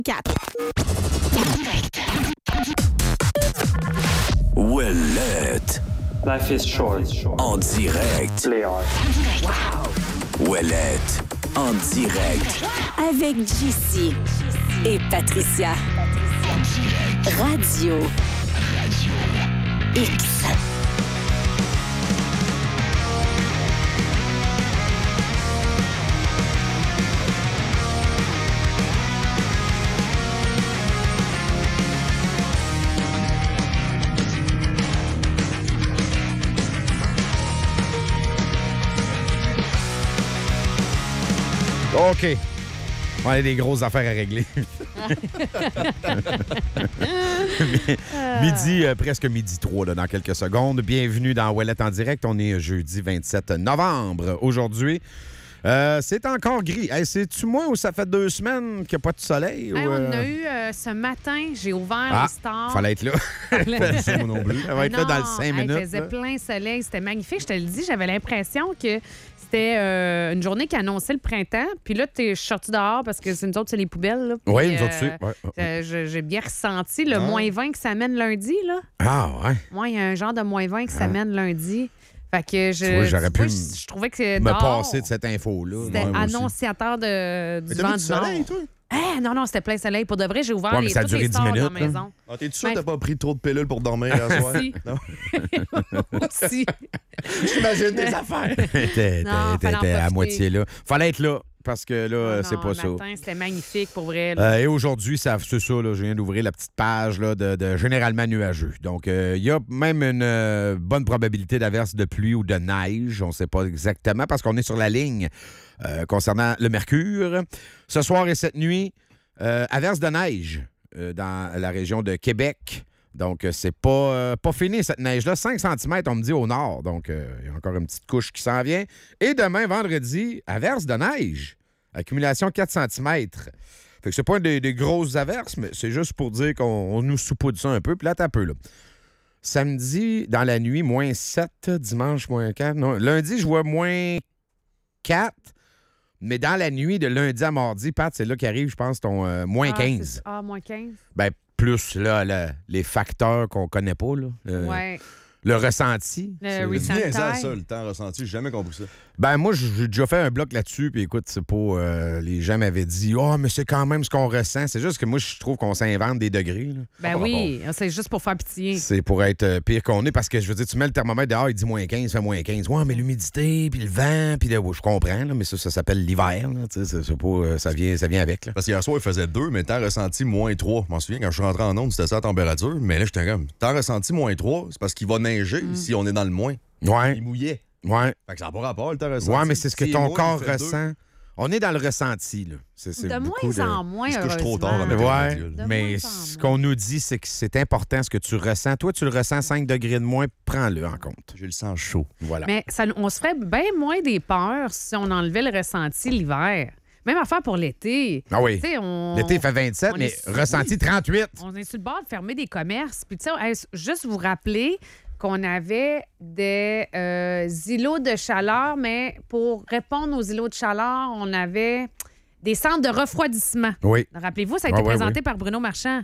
4. Ouellette. Life is short. En direct. Play hard. Ouellette. En direct. Avec JC et Patricia. Radio X. OK. On a des grosses affaires à régler. Presque midi 3 là, dans quelques secondes. Bienvenue dans Ouellette en direct. On est jeudi 27 novembre. Aujourd'hui, c'est encore gris. Hey, c'est-tu moi ou ça fait 2 semaines qu'il n'y a pas de soleil? Hey, ou, on a eu ce matin, j'ai ouvert les stores. Fallait être là. Moi non plus. Ça va être là dans les 5 minutes. Il faisait plein soleil, c'était magnifique. Je te le dis, j'avais l'impression que c'était une journée qui annonçait le printemps. Puis là, je suis sortie dehors parce que c'est nous autres, c'est les poubelles. Là. Puis, Oui, nous autres, c'est. Ouais. J'ai bien ressenti le moins 20 que ça mène lundi. Là. Ah, ouais. Moi, il y a un genre de moins 20 que ça mène lundi. Fait que je trouvais que me dehors, passer de cette info-là. c'était moi aussi. annonciateur du vent du soleil, nord. toi? Non, c'était plein soleil. Pour de vrai, j'ai ouvert Ouais, mais ça a tous duré les 10 stores minutes, dans la maison. Ah, t'es sûr que Ben, t'as pas pris trop de pilules pour dormir hier soir? Si. Non? Aussi. J'imagine tes affaires. T'es Non, fallait en à profiter. moitié là. Fallait être là, parce que là, c'est Non, pas le ça. matin, c'était magnifique pour vrai. Là. Et aujourd'hui, c'est ça, là, je viens d'ouvrir la petite page là, de généralement nuageux. Donc, il y a même une bonne probabilité d'averse de pluie ou de neige. On ne sait pas exactement parce qu'on est sur la ligne concernant le mercure. Ce soir et cette nuit, averse de neige dans la région de Québec. Donc, c'est pas fini, cette neige-là. 5 cm, on me dit, au nord. Donc, il y a encore une petite couche qui s'en vient. Et demain, vendredi, averse de neige. Accumulation 4 cm. Fait que c'est pas des grosses averses, mais c'est juste pour dire qu'on nous saupoudre ça un peu. Puis là, t'as un peu, là. Samedi, dans la nuit, moins 7. Dimanche, moins 4. Non, lundi, je vois moins 4. Mais dans la nuit de lundi à mardi, Pat, c'est là qu'arrive, je pense, ton moins 15. Moins 15? Ben, plus là, les facteurs qu'on connaît pas, là. Ouais. Le ressenti. Le C'est recent bien ça, time. le temps ressenti. J'ai jamais compris ça. Ben, moi, j'ai déjà fait un bloc là-dessus, puis écoute, c'est pas... les gens m'avaient dit « Ah, mais c'est quand même ce qu'on ressent. » C'est juste que moi, je trouve qu'on s'invente des degrés, là. Ben oui, c'est juste pour faire pitié. C'est pour être pire qu'on est, parce que, je veux dire, tu mets le thermomètre dehors, il dit moins 15, fait moins 15. Ouais, mais l'humidité, puis le vent, puis là, je comprends, là, mais ça s'appelle l'hiver, là, tu sais, c'est pas... ça vient avec, là. Parce qu'hier soir, il faisait 2, mais temps ressenti moins 3. Je m'en souviens, quand je suis rentré en onde, c'était ça la température. Mais là, j'étais comme, temps ressenti moins 3, c'est parce qu'il va neiger si on est dans le moins. Ouais, Il mouillait. ouais. Fait que ça n'a pas rapport, le temps ressenti. Ouais, mais c'est ce que S'il est ton moins, corps il fait 2. ressent. On est dans le ressenti, là. C'est De beaucoup moins en moins, Il se couche trop tard, heureusement. la Ouais, météo. De mais moins en ce moins. qu'on nous dit, c'est que c'est important ce que tu ressens. Toi, tu le ressens 5 degrés de moins, prends-le en compte. J'ai le sang chaud. Voilà. Mais on se ferait bien moins des peurs si on enlevait le ressenti l'hiver. Même affaire pour l'été. Ah oui. Tu sais, L'été fait 27, on mais est- ressenti 38. On est sur le bord de fermer des commerces. Puis, tu sais, juste vous rappeler qu'on avait des îlots de chaleur, mais pour répondre aux îlots de chaleur, on avait des centres de refroidissement. Oui. Rappelez-vous, ça a été Ah ouais, présenté oui. par Bruno Marchand.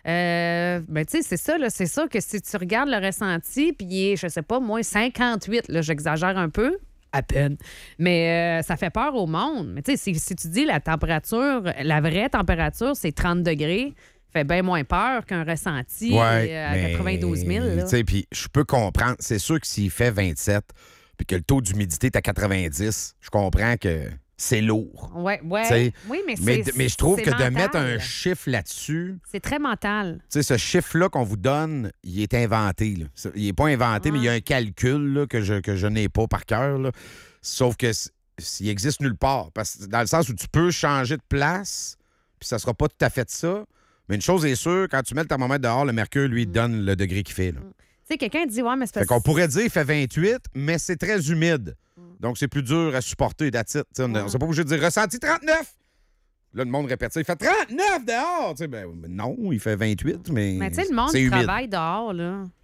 Ben, tu sais, c'est ça, là. C'est ça que si tu regardes le ressenti, puis il est, je sais pas, moins 58, là, j'exagère un peu. À peine. Mais ça fait peur au monde. Mais tu sais, si tu dis la température, la vraie température, c'est 30 degrés, fait bien moins peur qu'un ressenti à 92 000. là. Tu sais, puis je peux comprendre. C'est sûr que s'il fait 27 puis que le taux d'humidité est à 90, je comprends que c'est lourd. Ouais. T'sais, Oui, mais Mais je trouve c'est que de mental. mettre un chiffre là-dessus, C'est très mental. tu sais, ce chiffre-là qu'on vous donne, il est inventé. Là. Il n'est pas inventé, mais il y a un calcul là, que je n'ai pas par cœur. Là. Sauf que s'il existe nulle part. Parce que dans le sens où tu peux changer de place, puis ça sera pas tout à fait ça. Mais une chose est sûre, quand tu mets le thermomètre dehors, le mercure, lui, donne le degré qu'il fait. Là. Tu sais, quelqu'un dit, ouais, mais c'est Fait parce qu'on pourrait dire qu'il fait 28, mais c'est très humide. Donc, c'est plus dur à supporter, that's it. On ne s'est pas obligé de dire ressenti 39. Là, le monde répète ça. Il fait 39 dehors. Tu sais, ben, non, il fait 28, mais. Mais tu sais, le monde c'est qui humide. travaille dehors, là.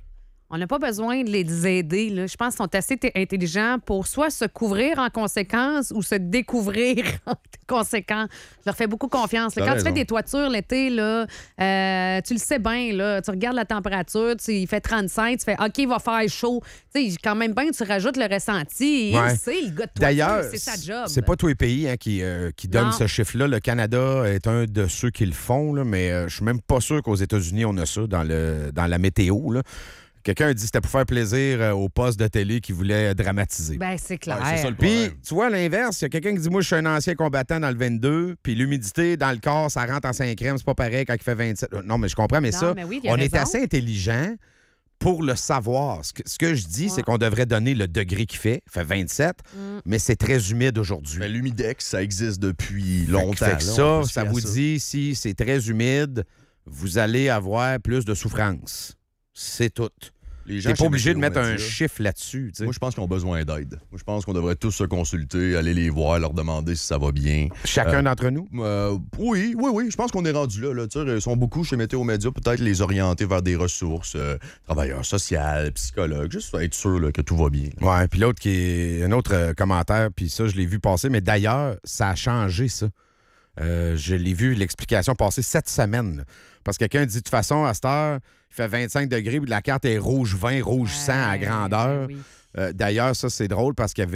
On n'a pas besoin de les aider. Là. Je pense qu'ils sont assez intelligents pour soit se couvrir en conséquence ou se découvrir en conséquence. Je leur fais beaucoup confiance. Là. Quand tu fais des toitures l'été, là, tu le sais bien. Là, tu regardes la température, il fait 35, tu fais OK, il va faire chaud. Tu sais, quand même bien, tu rajoutes le ressenti. Ouais. Il sait, le gars de toiture, D'ailleurs, c'est sa job. c'est pas tous les pays qui donnent ce chiffre-là. Le Canada est un de ceux qui le font, là, mais je suis même pas sûr qu'aux États-Unis, on a ça dans la météo. Là. Quelqu'un a dit que c'était pour faire plaisir au poste de télé qui voulait dramatiser. Ben, c'est clair. Ouais, c'est ça le Puis, problème. tu vois, à l'inverse, il y a quelqu'un qui dit « Moi, je suis un ancien combattant dans le 22, puis l'humidité dans le corps, ça rentre en 5 crèmes, c'est pas pareil quand il fait 27. » Non, mais je comprends, mais Non, ça, mais oui, il a on est raison. assez intelligent pour le savoir. Ce que je dis, c'est qu'on devrait donner le degré qu'il fait. Il fait 27, mais c'est très humide aujourd'hui. Mais l'humidex, ça existe depuis longtemps. Fait que là, on peut se ça fier à vous dit, si c'est très humide, vous allez avoir plus de souffrance. C'est tout. Les gens T'es pas chez obligé de Météo mettre un Média, chiffre là-dessus. tu sais. Moi, je pense qu'ils ont besoin d'aide. Moi, je pense qu'on devrait tous se consulter, aller les voir, leur demander si ça va bien. Chacun d'entre nous? Oui. Je pense qu'on est rendu là. Tu sais, ils sont beaucoup chez Météo Média, peut-être les orienter vers des ressources, travailleurs sociaux, psychologues, juste être sûr là, que tout va bien. Ouais, puis l'autre qui est un autre commentaire, puis ça, je l'ai vu passer, mais d'ailleurs, ça a changé, ça. Je l'ai vu, l'explication passer cette semaine. Là. Parce que quelqu'un dit, de toute façon, à cette heure, il fait 25 degrés, puis la carte est rouge 20, rouge 100 à grandeur. Oui. D'ailleurs, ça, c'est drôle parce qu'il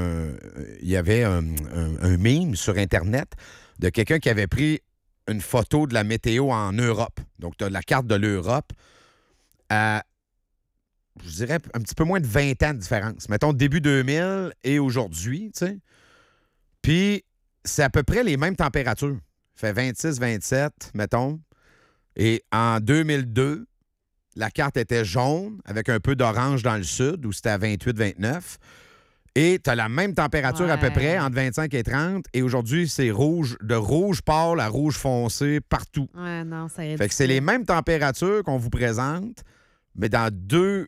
y avait un meme sur Internet de quelqu'un qui avait pris une photo de la météo en Europe. Donc, tu as la carte de l'Europe à, je dirais, un petit peu moins de 20 ans de différence. Mettons, début 2000 et aujourd'hui, tu sais. Puis, c'est à peu près les mêmes températures. Fait 26, 27, mettons. Et en 2002, la carte était jaune avec un peu d'orange dans le sud où c'était à 28, 29. Et tu as la même température à peu près, entre 25 et 30. Et aujourd'hui, c'est rouge, de rouge pâle à rouge foncé partout. Ouais, non, ça Fait que c'est les mêmes températures qu'on vous présente, mais dans deux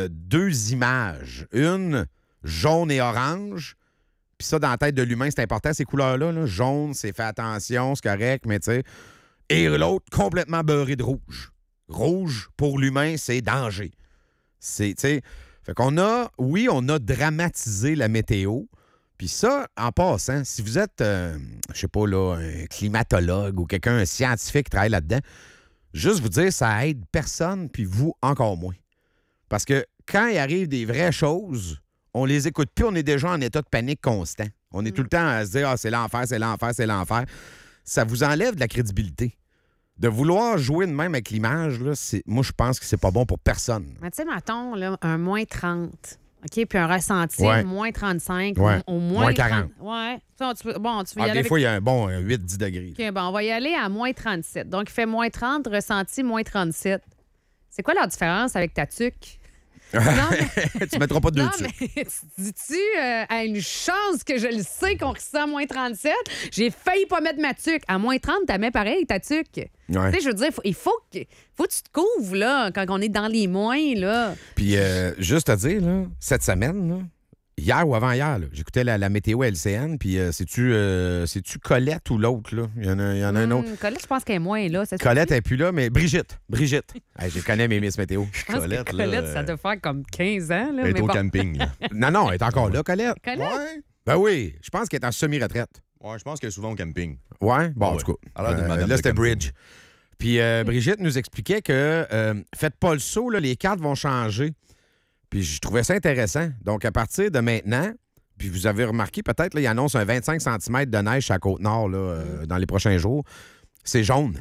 images. Une jaune et orange. Puis ça, dans la tête de l'humain, c'est important, ces couleurs-là. Là. Jaune, c'est fait attention, c'est correct, mais tu sais. Et l'autre, complètement beurré de rouge. Rouge, pour l'humain, c'est danger. C'est, tu sais. Fait qu'on a, oui, on a dramatisé la météo. Puis ça, en passant, si vous êtes, je sais pas, là, un climatologue ou quelqu'un, un scientifique qui travaille là-dedans, juste vous dire, ça aide personne, puis vous, encore moins. Parce que quand il arrive des vraies choses, on les écoute plus, on est déjà en état de panique constant. On est tout le temps à se dire, c'est l'enfer, c'est l'enfer, c'est l'enfer. Ça vous enlève de la crédibilité. De vouloir jouer de même avec l'image, là, moi, je pense que c'est pas bon pour personne. Mais tu sais, mettons, là, un moins 30, OK, puis un ressenti, moins 35, au moins 40. Ouais. Tu peux y aller Des avec... fois, il y a un bon 8-10 degrés. OK, bon, on va y aller à moins 37. Donc, il fait moins 30, ressenti, moins 37. C'est quoi la différence avec ta tuque? Non, mais... Tu mettras pas de deux Non, dessus. mais dis-tu, à une chance que je le sais qu'on ressent à moins 37, j'ai failli pas mettre ma tuque. À moins 30, t'as mis pareil, ta tuque. Ouais. Tu sais, je veux dire, il faut que tu te couvres, là, quand on est dans les moins, là. Puis, juste à dire, là, cette semaine, là, hier ou avant-hier, là, j'écoutais la météo LCN, puis c'est-tu Colette ou l'autre, là? Il y en a un autre. Colette, je pense qu'elle est moins là. Colette n'est plus là, mais Brigitte. Hey, je connais mes Miss Météo. Colette, là, Colette, ça doit faire comme 15 ans. Là, elle est mais au bon. camping. Là. Non, elle est encore là, Colette. Colette? Ouais. Ben oui, je pense qu'elle est en semi-retraite. Ouais, je pense qu'elle est souvent au camping. Ouais? Bon, Ah en ouais. tout cas. Alors, de madame là, de c'était camping. Bridge. Puis Brigitte nous expliquait que faites pas le saut, là, les cartes vont changer. Puis je trouvais ça intéressant. Donc, à partir de maintenant, puis vous avez remarqué peut-être, là, il annonce un 25 cm de neige à la Côte-Nord là, dans les prochains jours. C'est jaune.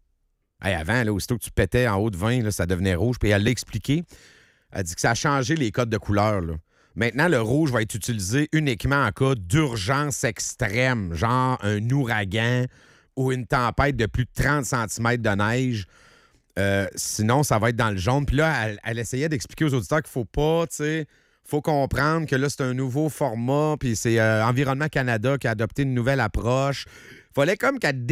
Hey, avant, là, aussitôt que tu pétais en haut de 20, là, ça devenait rouge. Puis elle l'a expliqué. Elle dit que ça a changé les codes de couleur. Là. Maintenant, le rouge va être utilisé uniquement en cas d'urgence extrême, genre un ouragan ou une tempête de plus de 30 cm de neige. Sinon, ça va être dans le jaune. Puis là, elle essayait d'expliquer aux auditeurs qu'il faut pas, tu sais, faut comprendre que là, c'est un nouveau format, puis c'est Environnement Canada qui a adopté une nouvelle approche. Fallait comme qu'elle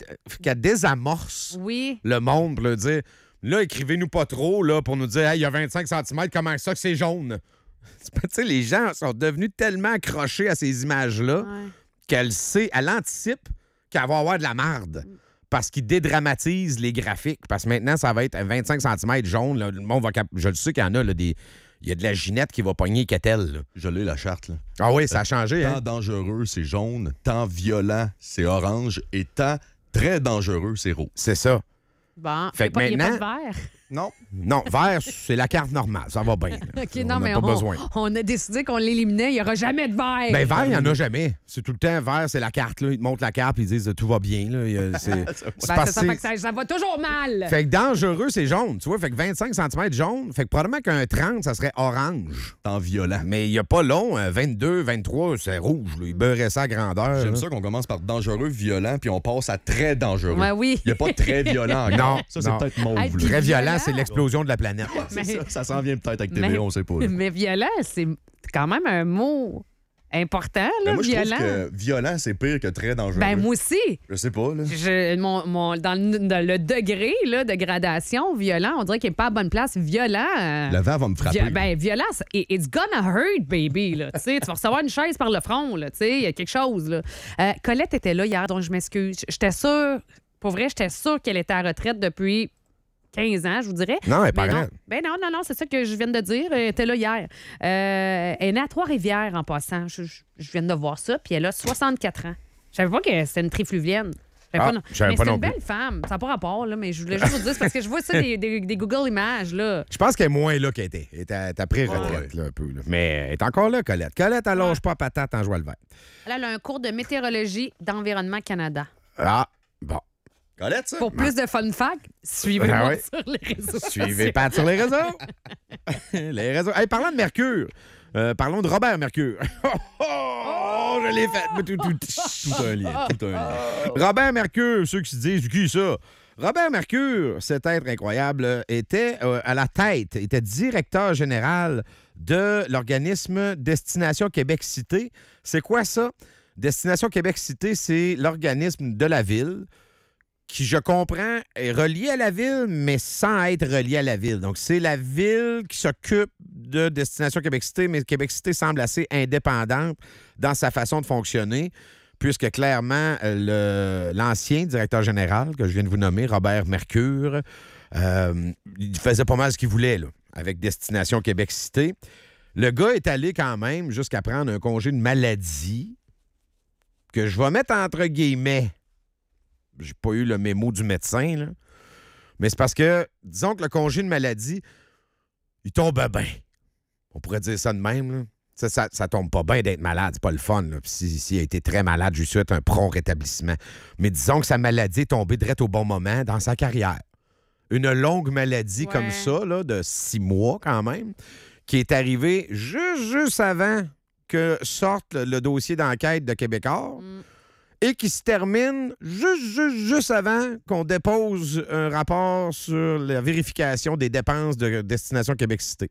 désamorce Oui. le monde pour leur dire, là, écrivez-nous pas trop là, pour nous dire, hey, il y a 25 cm, comment ça que c'est jaune? Tu sais, les gens sont devenus tellement accrochés à ces images-là Ouais. qu'elle anticipe qu'elle va avoir de la marde. parce qu'ils dédramatisent les graphiques. Parce que maintenant, ça va être 25 cm jaune. Là. Le monde va je le sais qu'il y en a, là, il y a de la ginette qui va pogner Kettel. Là. Je l'ai, la charte. Là. Ah oui, ça a changé. Tant dangereux, c'est jaune. Tant violent, c'est orange. Et tant très dangereux, c'est rouge. C'est ça. Bon, Fait que il n'y a pas de maintenant- vert. Non. Non, vert, c'est la carte normale. Ça va bien. là. OK, On non, n'a mais pas besoin. on a décidé qu'on l'éliminait. Il n'y aura jamais de vert. Ben, vert, il n'y en a jamais. C'est tout le temps vert, c'est la carte. Là. Ils te montrent la carte et ils disent tout va bien. Là. C'est Ben, parce ça que fait que ça va toujours mal. fait que dangereux, c'est jaune. Tu vois, fait que 25 cm jaune. Fait que probablement qu'un 30, ça serait orange. Tant violent. Mais il n'y a pas long. 22, 23, c'est rouge. Là. Il beurrait ça à grandeur. J'aime là. ça qu'on commence par dangereux, violent, puis on passe à très dangereux. Ouais, oui. Il n'y a pas très violent encore. Non, Ça, c'est non. peut-être mauve. Hey, là. puis- Très violent, violent. c'est l'explosion de la planète. C'est Mais- ça s'en vient peut-être avec TVA, Mais- on sait pas. là. Mais violent, c'est quand même un mot important, là, Ben, moi, je violent. trouve que violent, c'est pire que très dangereux. Ben, moi aussi. Je sais pas, là. Dans le degré là, de gradation, violent, on dirait qu'il n'est pas à bonne place. Violent. Le vent va me frapper. Violent, it's gonna hurt, baby. Là. Tu sais, tu vas recevoir une chaise par le front. Là, tu sais, il y a quelque chose. Là. Colette était là hier, donc je m'excuse. J'étais sûre, pour vrai, j'étais sûre qu'elle était à la retraite depuis 15 ans, je vous dirais. Non, elle est pas Mais non. grande. Ben non, c'est ça que je viens de dire. Elle était là hier. Elle est née à Trois-Rivières en passant. Je viens de voir ça, puis elle a 64 ans. Je savais pas que c'était une trifluvienne. Je savais Ah, non. je savais Mais pas c'est non une plus. belle femme. Ça n'a pas rapport, là, mais je voulais juste vous dire, c'est parce que je vois ça des Google Images. Là. Je pense qu'elle est moins là qu'elle était. Elle est à pré-retraite, là, un peu. Là. Mais elle est encore là, Colette. Colette, elle lâche pas patate en jouant le vert. Elle a un cours de météorologie d'Environnement Canada. Ah, bon. Colette, ça? Pour plus de fun facts, suivez-moi Ah ouais. sur les réseaux Suivez sociaux. Pat sur les réseaux. Les réseaux. Hey, parlant de Mercure, parlons de Robert Mercure. Oh, je l'ai fait. Tout un lien, tout un lien. Robert Mercure, ceux qui se disent, qui ça? Robert Mercure, cet être incroyable, était à la tête, était directeur général de l'organisme Destination Québec Cité. C'est quoi ça? Destination Québec Cité, c'est l'organisme de la ville qui, je comprends, est relié à la ville, mais sans être relié à la ville. Donc, c'est la ville qui s'occupe de Destination Québec Cité, mais Québec Cité semble assez indépendante dans sa façon de fonctionner, puisque clairement, l'ancien directeur général que je viens de vous nommer, Robert Mercure, il faisait pas mal ce qu'il voulait là, avec Destination Québec Cité. Le gars est allé quand même jusqu'à prendre un congé de maladie que je vais mettre entre guillemets. J'ai pas eu le mémo du médecin, là. Mais c'est parce que, disons que le congé de maladie, il tombe bien. On pourrait dire ça de même, là. Ça tombe pas bien d'être malade, c'est pas le fun. Là. Puis s'il a été très malade, je lui souhaite un prompt rétablissement. Mais disons que sa maladie est tombée direct au bon moment dans sa carrière. Une longue maladie Ouais. comme ça, là, de 6 mois quand même, qui est arrivée juste avant que sorte le dossier d'enquête de Québécois et qui se termine juste avant qu'on dépose un rapport sur la vérification des dépenses de Destination Québec Cité.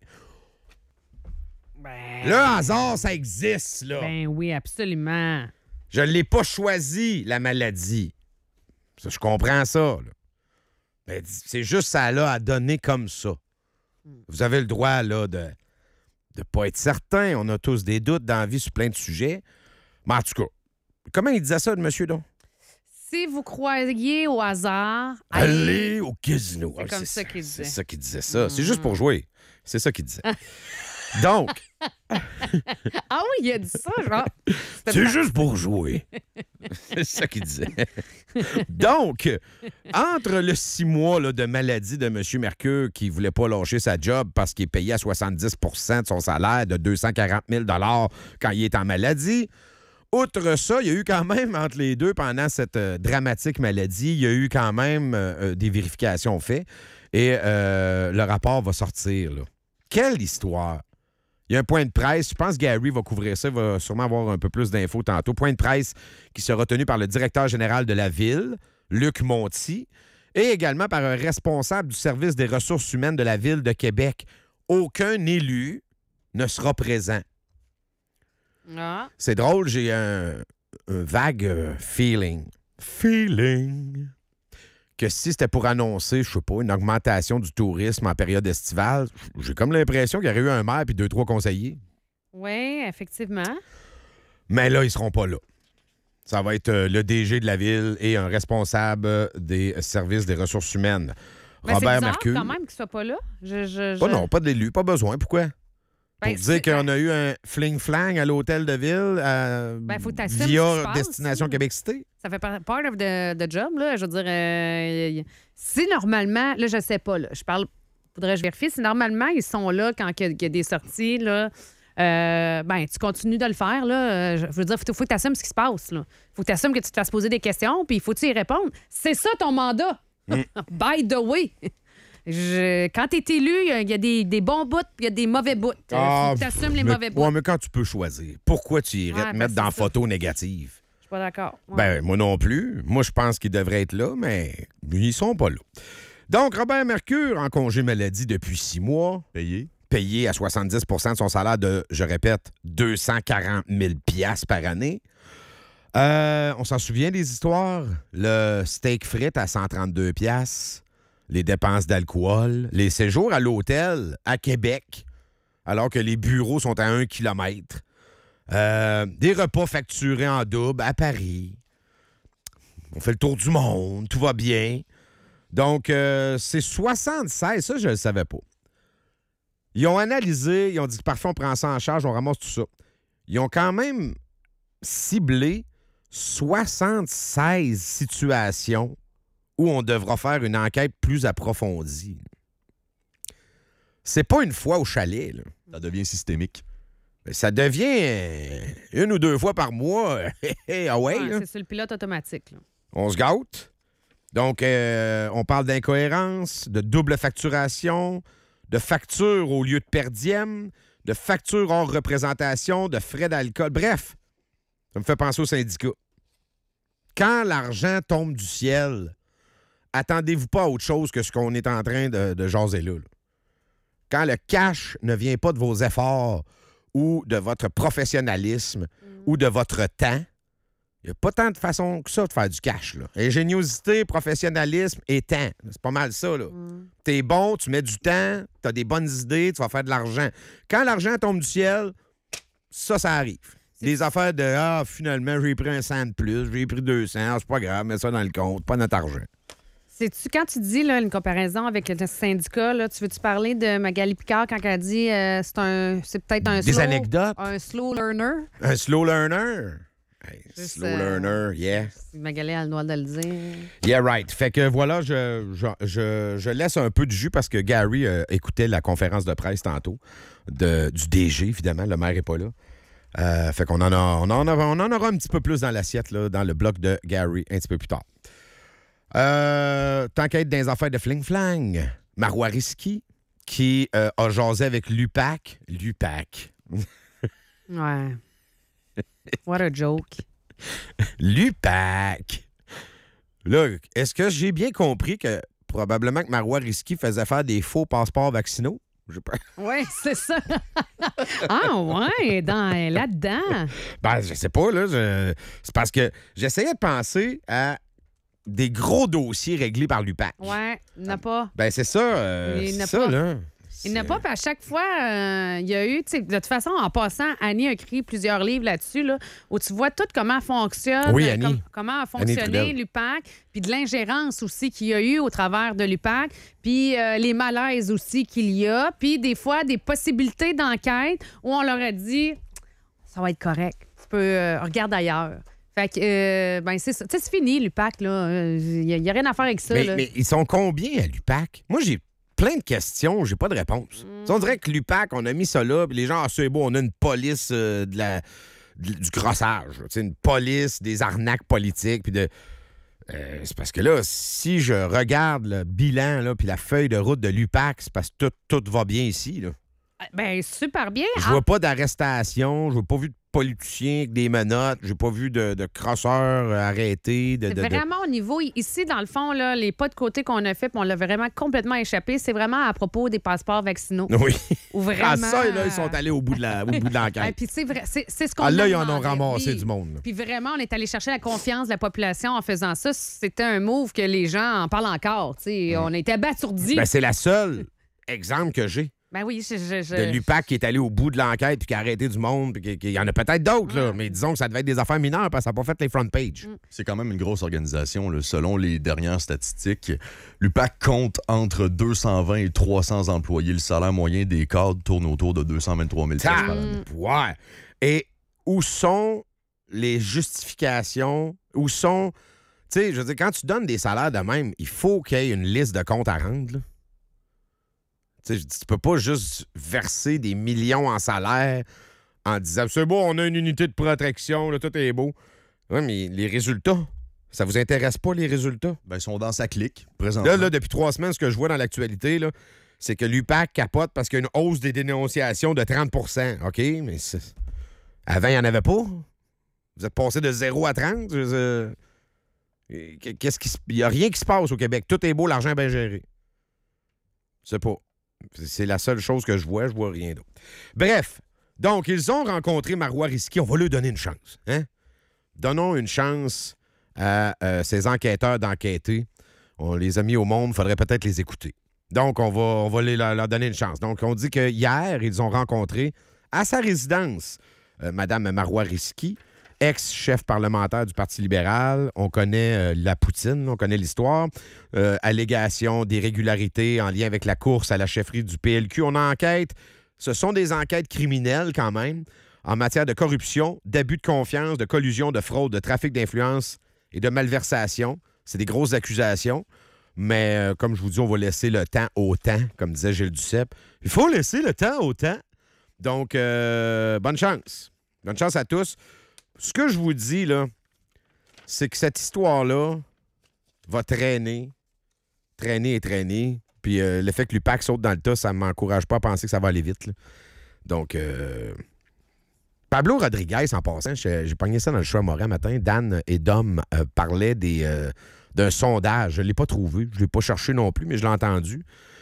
Le hasard, ça existe, là. Ben oui, absolument. Je ne l'ai pas choisi, la maladie. Ça, je comprends ça, là. Ben, c'est juste ça là à donner comme ça. Vous avez le droit, là, de ne pas être certain. On a tous des doutes dans la vie sur plein de sujets. Mais en tout cas, comment il disait ça de monsieur, donc? Si vous croyez au hasard, Allez au casino. C'est Ah, comme ça qu'il C'est disait. ça qu'il disait ça. C'est juste pour jouer. C'est ça qu'il disait. Donc, Ah oui, il a dit ça, genre. c'est juste pour jouer. C'est ça qu'il disait. Donc, entre le 6 mois là, de maladie de M. Mercure qui ne voulait pas lâcher sa job parce qu'il est payé à 70 de son salaire de 240 000 quand il est en maladie, outre ça, il y a eu quand même, entre les deux, pendant cette dramatique maladie, il y a eu quand même des vérifications faites et le rapport va sortir. Là. Quelle histoire! Il y a un point de presse. Je pense que Gary va couvrir ça. Il va sûrement avoir un peu plus d'infos tantôt. Point de presse qui sera tenu par le directeur général de la Ville, Luc Monti, et également par un responsable du service des ressources humaines de la Ville de Québec. Aucun élu ne sera présent. Ah. C'est drôle, j'ai un vague feeling que si c'était pour annoncer, je sais pas, une augmentation du tourisme en période estivale, j'ai comme l'impression qu'il y aurait eu un maire puis 2-3 conseillers. Oui, effectivement. Mais là, ils seront pas là. Ça va être le DG de la ville et un responsable des services des ressources humaines. Mais Robert c'est bizarre, Mercure. quand même qu'il soit pas là. Non, pas d'élu, pas besoin. Pourquoi? Ben, Pour dire qu'on a eu un fling-flang à l'hôtel de ville faut t'assumer ce qui se via passe, Destination là. Québec-Cité. Ça fait part of the job, là. Je veux dire, si normalement, là, je sais pas, là, faudrait que je vérifie, si normalement, ils sont là quand il y a des sorties, là, tu continues de le faire, là. Je veux dire, faut que tu assumes ce qui se passe, là. Faut que tu assumes que tu te fasses poser des questions, puis il faut que tu y répondre. C'est ça, ton mandat. By the way. Quand tu es élu, il y a des bons bouts puis il y a des mauvais bouts. Faut que tu assumes les mauvais bouts. Oui, mais quand tu peux choisir, pourquoi tu irais te mettre dans c'est ça. photo négative? Je suis pas d'accord. Ouais. Ben, moi non plus. Moi, je pense qu'ils devraient être là, mais ils sont pas là. Donc, Robert Mercure, en congé maladie depuis 6 mois, payé à 70 de son salaire de, je répète, 240 000 $ par année. On s'en souvient des histoires? Le steak frites à 132 $, les dépenses d'alcool, les séjours à l'hôtel à Québec, alors que les bureaux sont à 1 kilomètre. Des repas facturés en double à Paris. On fait le tour du monde, tout va bien. Donc, c'est 76, ça, je ne le savais pas. Ils ont analysé, ils ont dit que parfois on prend ça en charge, on ramasse tout ça. Ils ont quand même ciblé 76 situations où on devra faire une enquête plus approfondie. C'est pas une fois au chalet, là. Ça devient systémique. Ça devient 1 ou 2 fois par mois. Ah ouais, là. C'est sur le pilote automatique. Là. On se gâte. Donc, on parle d'incohérence, de double facturation, de facture au lieu de per diem, de facture hors représentation, de frais d'alcool. Bref, ça me fait penser au syndicat. Quand l'argent tombe du ciel, attendez-vous pas à autre chose que ce qu'on est en train de jaser là. Quand le cash ne vient pas de vos efforts ou de votre professionnalisme ou de votre temps, il n'y a pas tant de façons que ça de faire du cash. Là. Ingéniosité, professionnalisme et temps. C'est pas mal ça. Là. T'es bon, tu mets du temps, t'as des bonnes idées, tu vas faire de l'argent. Quand l'argent tombe du ciel, ça arrive. Des affaires de « finalement, j'ai pris 100 de plus, j'ai pris 200, c'est pas grave, mets ça dans le compte, pas notre argent. » Sais-tu, quand tu dis là, une comparaison avec le syndicat, là, tu veux-tu parler de Magali Picard quand elle dit c'est peut-être un Des anecdotes? Un slow learner? Un slow learner? Hey, Juste, slow learner, yeah. Magali a le droit de le dire. Yeah, right. Fait que voilà, je laisse un peu de jus parce que Gary écoutait la conférence de presse tantôt du DG, évidemment. Le maire n'est pas là. Fait qu'on en aura un petit peu plus dans l'assiette, là, dans le bloc de Gary, un petit peu plus tard. Tant qu'à être dans les affaires de fling-flang, Marois Risky, qui a jasé avec l'UPAC. L'UPAC. Ouais. What a joke. L'UPAC. Là, est-ce que j'ai bien compris que probablement que Marois Risky faisait faire des faux passeports vaccinaux? Oui, c'est ça. Ah ouais, là-dedans. Ben, je sais pas, là. C'est parce que j'essayais de penser à des gros dossiers réglés par l'UPAC. Ouais, il n'a pas. Ben, c'est ça. Il n'a ça, pas. là. Il n'a pas, puis à chaque fois, il y a eu, tu sais, de toute façon, en passant, Annie a écrit plusieurs livres là-dessus, là, où tu vois tout comment fonctionne, oui, Annie. comment a fonctionné l'UPAC, puis de l'ingérence aussi qu'il y a eu au travers de l'UPAC, puis les malaises aussi qu'il y a, puis des fois, des possibilités d'enquête où on leur a dit, ça va être correct, tu peux, regarde ailleurs. Fait que, c'est ça. Tu sais, c'est fini, l'UPAC, là. Il n'y a rien à faire avec ça, là. Mais ils sont combien à l'UPAC? Moi, j'ai plein de questions, j'ai pas de réponse. On dirait que l'UPAC, on a mis ça là, puis les gens, c'est beau, on a une police du crossage, une police des arnaques politiques, puis c'est parce que là, si je regarde le bilan, là, puis la feuille de route de l'UPAC, c'est parce que tout va bien ici, là. Ben super bien. Je vois pas d'arrestation, je vois pas vu de politiciens avec des menottes, j'ai pas vu de crosseurs arrêtés. Vraiment au niveau, ici, dans le fond, là, les pas de côté qu'on a fait, puis on l'a vraiment complètement échappé, c'est vraiment à propos des passeports vaccinaux. Oui. Ou vraiment... Ah, ça, là, ils sont allés au bout de l'enquête. Puis c'est vrai, c'est ce qu'on là, a ils en ont demandé. ramassé Oui. du monde. Là. Puis vraiment, on est allé chercher la confiance de la population en faisant ça. C'était un move que les gens en parlent encore. On était abasourdis. Ben, c'est la seule exemple que j'ai. Ben oui, de l'UPAC qui est allé au bout de l'enquête puis qui a arrêté du monde. Puis qu'il y en a peut-être d'autres, là, mais disons que ça devait être des affaires mineures parce que ça n'a pas fait les front pages. C'est quand même une grosse organisation. Là. Selon les dernières statistiques, l'UPAC compte entre 220 et 300 employés. Le salaire moyen des cadres tourne autour de 223 000 par année. Ouais. Et où sont les justifications? Où sont... Tu sais, je veux dire, quand tu donnes des salaires de même, il faut qu'il y ait une liste de comptes à rendre, là. Tu peux pas juste verser des millions en salaire en disant « C'est beau, on a une unité de protection, là, tout est beau. » Oui, mais les résultats, ça vous intéresse pas, les résultats? Ben, ils sont dans sa clique, présentement. Là, depuis 3 semaines, ce que je vois dans l'actualité, là, c'est que l'UPAC capote parce qu'il y a une hausse des dénonciations de 30 OK, mais avant, il n'y en avait pas. Vous êtes passé de 0 à 30. Il n'y a rien qui se passe au Québec. Tout est beau, l'argent est bien géré. C'est pas. C'est la seule chose que je vois rien d'autre. Bref, donc, ils ont rencontré Marois Risky. On va lui donner une chance. Hein? Donnons une chance à ces enquêteurs d'enquêter. On les a mis au monde, il faudrait peut-être les écouter. Donc, on va leur donner une chance. Donc, on dit que hier, ils ont rencontré à sa résidence Mme Marois Risky, ex-chef parlementaire du Parti libéral. On connaît la poutine, on connaît l'histoire. Allégation d'irrégularités en lien avec la course à la chefferie du PLQ. On enquête. Ce sont des enquêtes criminelles quand même en matière de corruption, d'abus de confiance, de collusion, de fraude, de trafic d'influence et de malversation. C'est des grosses accusations. Mais comme je vous dis, on va laisser le temps au temps, comme disait Gilles Duceppe. Il faut laisser le temps au temps. Donc, bonne chance. Bonne chance à tous. Ce que je vous dis, là, c'est que cette histoire-là va traîner. Puis le fait que l'UPAC saute dans le tas, ça ne m'encourage pas à penser que ça va aller vite, là. Donc, Pablo Rodriguez, en passant, j'ai pogné ça dans le choix Morin matin. Dan et Dom parlaient d'un sondage. Je ne l'ai pas trouvé. Je ne l'ai pas cherché non plus, mais je l'ai entendu.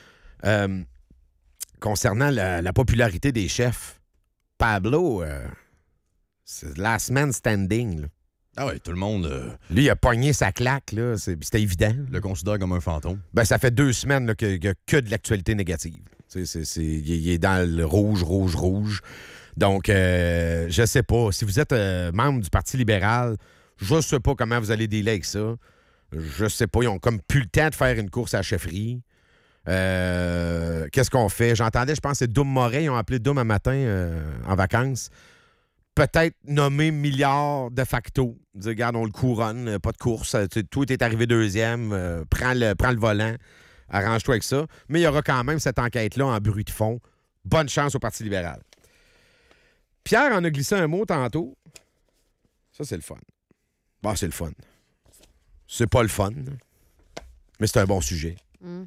Concernant la popularité des chefs. Pablo... c'est last man standing, là. Ah ouais, tout le monde Lui, il a pogné sa claque, là. C'était évident. le considère comme un fantôme. Ben, ça fait 2 semaines là, qu'il n'y a que de l'actualité négative. Il est dans le rouge. Donc, je sais pas. Si vous êtes membre du Parti libéral, je sais pas comment vous allez dealer avec ça. Je sais pas. Ils ont comme plus le temps de faire une course à la chefferie. Qu'est-ce qu'on fait? J'entendais, je pense, c'est Doom Moret. Ils ont appelé Doom un matin en vacances. Peut-être nommer milliard de facto. Dire, regarde, on le couronne, pas de course. Tout est arrivé deuxième. Prends le volant. Arrange-toi avec ça. Mais il y aura quand même cette enquête-là en bruit de fond. Bonne chance au Parti libéral. Pierre en a glissé un mot tantôt. Ça, c'est le fun. Bon, c'est le fun. C'est pas le fun, mais c'est un bon sujet.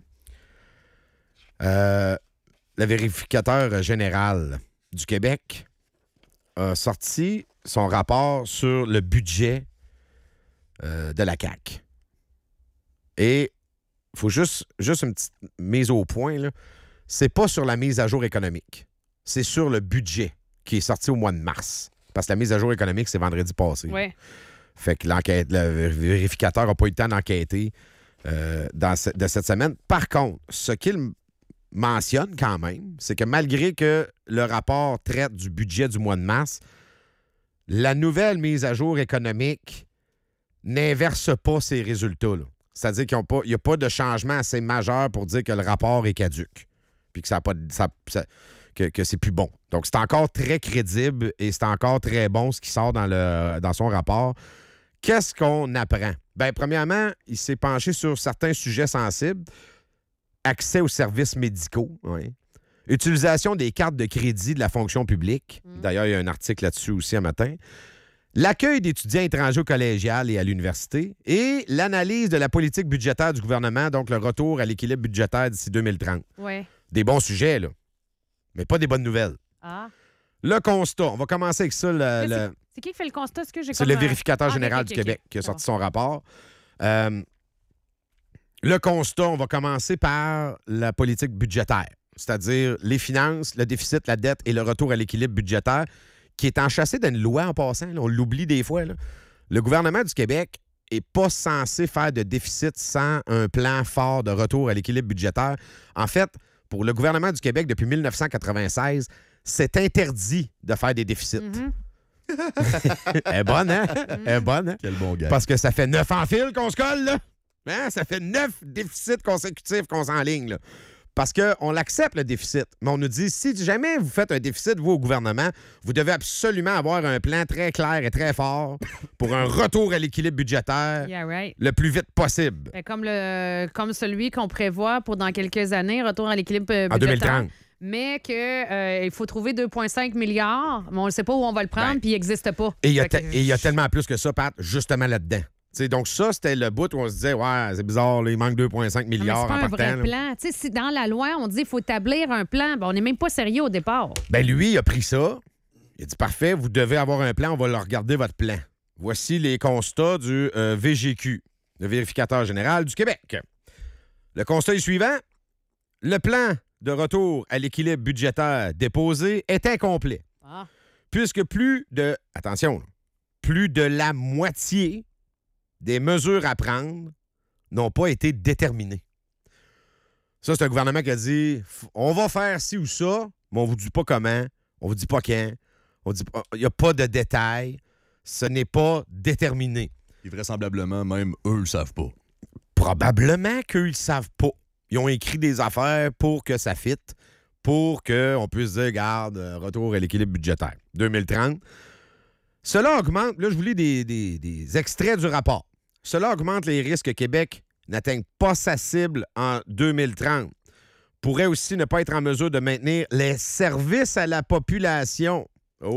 Le vérificateur général du Québec a sorti son rapport sur le budget de la CAQ. Et il faut juste une petite mise au point, là. C'est pas sur la mise à jour économique. C'est sur le budget qui est sorti au mois de mars. Parce que la mise à jour économique, c'est vendredi passé. Oui. Fait que le vérificateur n'a pas eu le temps d'enquêter de cette semaine. Par contre, ce qu'il mentionne quand même, c'est que malgré que le rapport traite du budget du mois de mars, la nouvelle mise à jour économique n'inverse pas ces résultats-là. C'est-à-dire qu'il n'y a pas de changement assez majeur pour dire que le rapport est caduc puis que c'est plus bon. Donc, c'est encore très crédible et c'est encore très bon ce qui sort dans son rapport. Qu'est-ce qu'on apprend? Bien, premièrement, il s'est penché sur certains sujets sensibles. Accès aux services médicaux, oui. Utilisation des cartes de crédit de la fonction publique. D'ailleurs, il y a un article là-dessus aussi un matin. L'accueil d'étudiants étrangers au collégial et à l'université. Et l'analyse de la politique budgétaire du gouvernement, donc le retour à l'équilibre budgétaire d'ici 2030. Oui. Des bons sujets, là. Mais pas des bonnes nouvelles. Ah. Le constat. On va commencer avec ça. C'est qui fait le constat? C'est le vérificateur général du Québec qui a sorti son rapport. Le constat, on va commencer par la politique budgétaire, c'est-à-dire les finances, le déficit, la dette et le retour à l'équilibre budgétaire, qui est enchâssé d'une loi en passant. Là, on l'oublie des fois. Là. Le gouvernement du Québec n'est pas censé faire de déficit sans un plan fort de retour à l'équilibre budgétaire. En fait, pour le gouvernement du Québec depuis 1996, c'est interdit de faire des déficits. Elle est bonne, hein? Elle est bonne, hein? Quel bon gars. Parce que ça fait 9 en fil qu'on se colle, là. Hein? Ça fait 9 déficits consécutifs qu'on s'enligne, là. Parce qu'on l'accepte, le déficit. Mais on nous dit, si jamais vous faites un déficit, vous, au gouvernement, vous devez absolument avoir un plan très clair et très fort pour un retour à l'équilibre budgétaire le plus vite possible. Comme celui qu'on prévoit pour dans quelques années, retour à l'équilibre budgétaire. En 2030. Mais qu'il faut trouver 2,5 milliards, mais on ne sait pas où on va le prendre, puis il n'existe pas. Et il y a tellement plus que ça, Pat, justement là-dedans. T'sais, donc ça, c'était le bout où on se disait, ouais, c'est bizarre, là, il manque 2,5 milliards en partant. C'est pas un vrai plan. Si dans la loi, on dit qu'il faut établir un plan, on n'est même pas sérieux au départ. Ben lui, il a pris ça. Il a dit, parfait, vous devez avoir un plan, on va le regarder, votre plan. Voici les constats du VGQ, le vérificateur général du Québec. Le constat est suivant. Le plan de retour à l'équilibre budgétaire déposé est incomplet. Puisque plus de la moitié des mesures à prendre n'ont pas été déterminées. Ça, c'est un gouvernement qui a dit, on va faire ci ou ça, mais on vous dit pas comment, on vous dit pas quand, il n'y a pas de détails, ce n'est pas déterminé. Et vraisemblablement, même eux le savent pas. Probablement qu'eux, ils le savent pas. Ils ont écrit des affaires pour que ça fitte, pour qu'on puisse dire, regarde, retour à l'équilibre budgétaire. 2030. Cela augmente, là, je vous lis des extraits du rapport. Cela augmente les risques que Québec n'atteigne pas sa cible en 2030. Pourrait aussi ne pas être en mesure de maintenir les services à la population.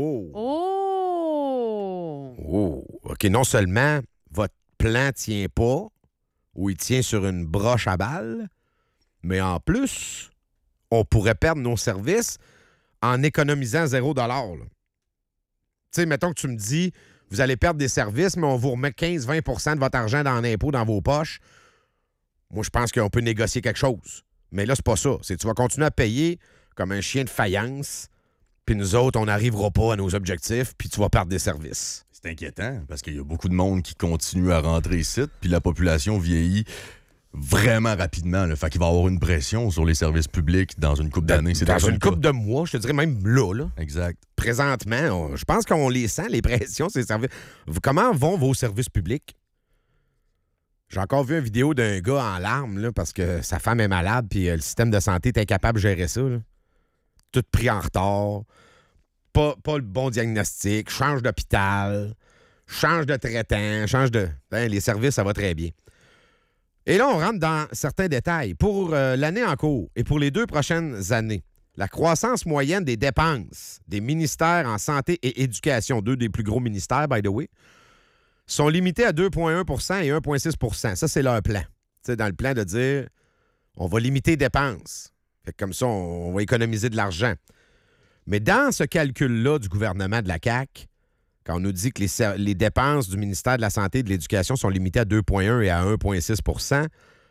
OK, non seulement votre plan tient pas, ou il tient sur une broche à balles, mais en plus, on pourrait perdre nos services en économisant 0 $. Tu sais, mettons que tu me dis, vous allez perdre des services, mais on vous remet 15-20 % de votre argent dans l'impôt dans vos poches. Moi, je pense qu'on peut négocier quelque chose. Mais là, c'est pas ça. C'est que tu vas continuer à payer comme un chien de faïence, puis nous autres, on n'arrivera pas à nos objectifs, puis tu vas perdre des services. C'est inquiétant, parce qu'il y a beaucoup de monde qui continue à rentrer ici, puis la population vieillit vraiment rapidement. Fait qu'il va y avoir une pression sur les services publics dans une couple d'années. Dans une couple de mois, je te dirais même là. Exact. Présentement, je pense qu'on les sent, les pressions, ces services. Comment vont vos services publics? J'ai encore vu une vidéo d'un gars en larmes là, parce que sa femme est malade puis le système de santé est incapable de gérer ça. Là. Tout pris en retard, pas le bon diagnostic, change d'hôpital, change de traitant, les services, ça va très bien. Et là, on rentre dans certains détails. Pour l'année en cours et pour les 2 prochaines années, la croissance moyenne des dépenses des ministères en santé et éducation, 2 des plus gros ministères, by the way, sont limitées à 2,1 % et 1,6 %. Ça, c'est leur plan. C'est dans le plan de dire, on va limiter les dépenses. Fait que comme ça, on va économiser de l'argent. Mais dans ce calcul-là du gouvernement de la CAQ, quand on nous dit que les dépenses du ministère de la Santé et de l'Éducation sont limitées à 2,1 et à 1,6 %,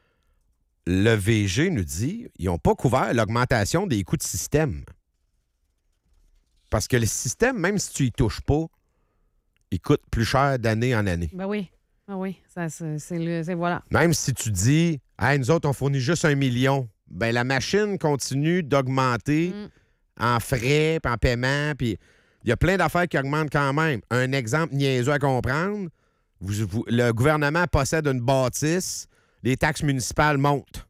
le VG nous dit qu'ils n'ont pas couvert l'augmentation des coûts de système. Parce que le système, même si tu y touches pas, il coûte plus cher d'année en année. Ben oui. Ah oui. Ça, c'est voilà. Même si tu dis, hey, nous autres, on fournit juste 1 million, ben la machine continue d'augmenter en frais, puis en paiement, puis il y a plein d'affaires qui augmentent quand même. Un exemple niaiseux à comprendre, le gouvernement possède une bâtisse, les taxes municipales montent.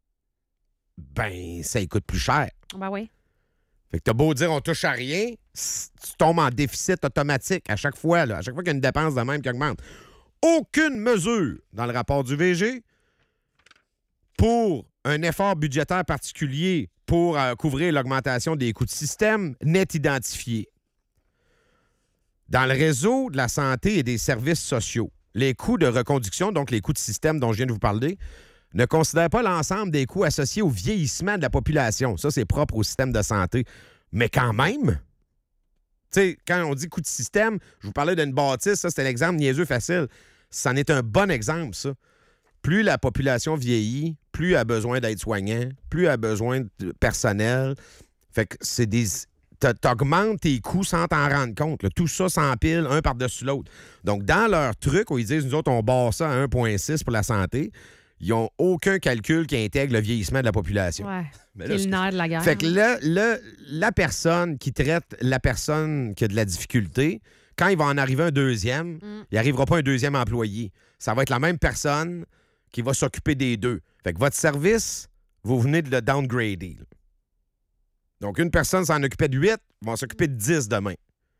Ben, ça coûte plus cher. Ben oui. Fait que t'as beau dire on touche à rien, tu tombes en déficit automatique à chaque fois. Là, à chaque fois qu'il y a une dépense de même qui augmente. Aucune mesure dans le rapport du VG pour un effort budgétaire particulier pour couvrir l'augmentation des coûts de système n'est identifiée. Dans le réseau de la santé et des services sociaux, les coûts de reconduction, donc les coûts de système dont je viens de vous parler, ne considèrent pas l'ensemble des coûts associés au vieillissement de la population. Ça, c'est propre au système de santé. Mais quand même, tu sais, quand on dit coût de système, je vous parlais d'une bâtisse, ça, c'était l'exemple niaiseux facile. C'en est un bon exemple, ça. Plus la population vieillit, plus elle a besoin d'aide-soignants, plus elle a besoin de personnel. Fait que c'est des... T'augmentes tes coûts sans t'en rendre compte. Là. Tout ça s'empile un par-dessus l'autre. Donc, dans leur truc où ils disent, nous autres, on barre ça à 1,6 pour la santé, ils n'ont aucun calcul qui intègre le vieillissement de la population. Ouais. Mais C'est là, le nerf de la guerre. Fait que la personne qui traite la personne qui a de la difficulté, quand il va en arriver un deuxième, il n'arrivera pas un deuxième employé. Ça va être la même personne qui va s'occuper des deux. Fait que votre service, vous venez de le downgrader. Là. Donc, une personne s'en occupait de 8, va s'occuper de 10 demain.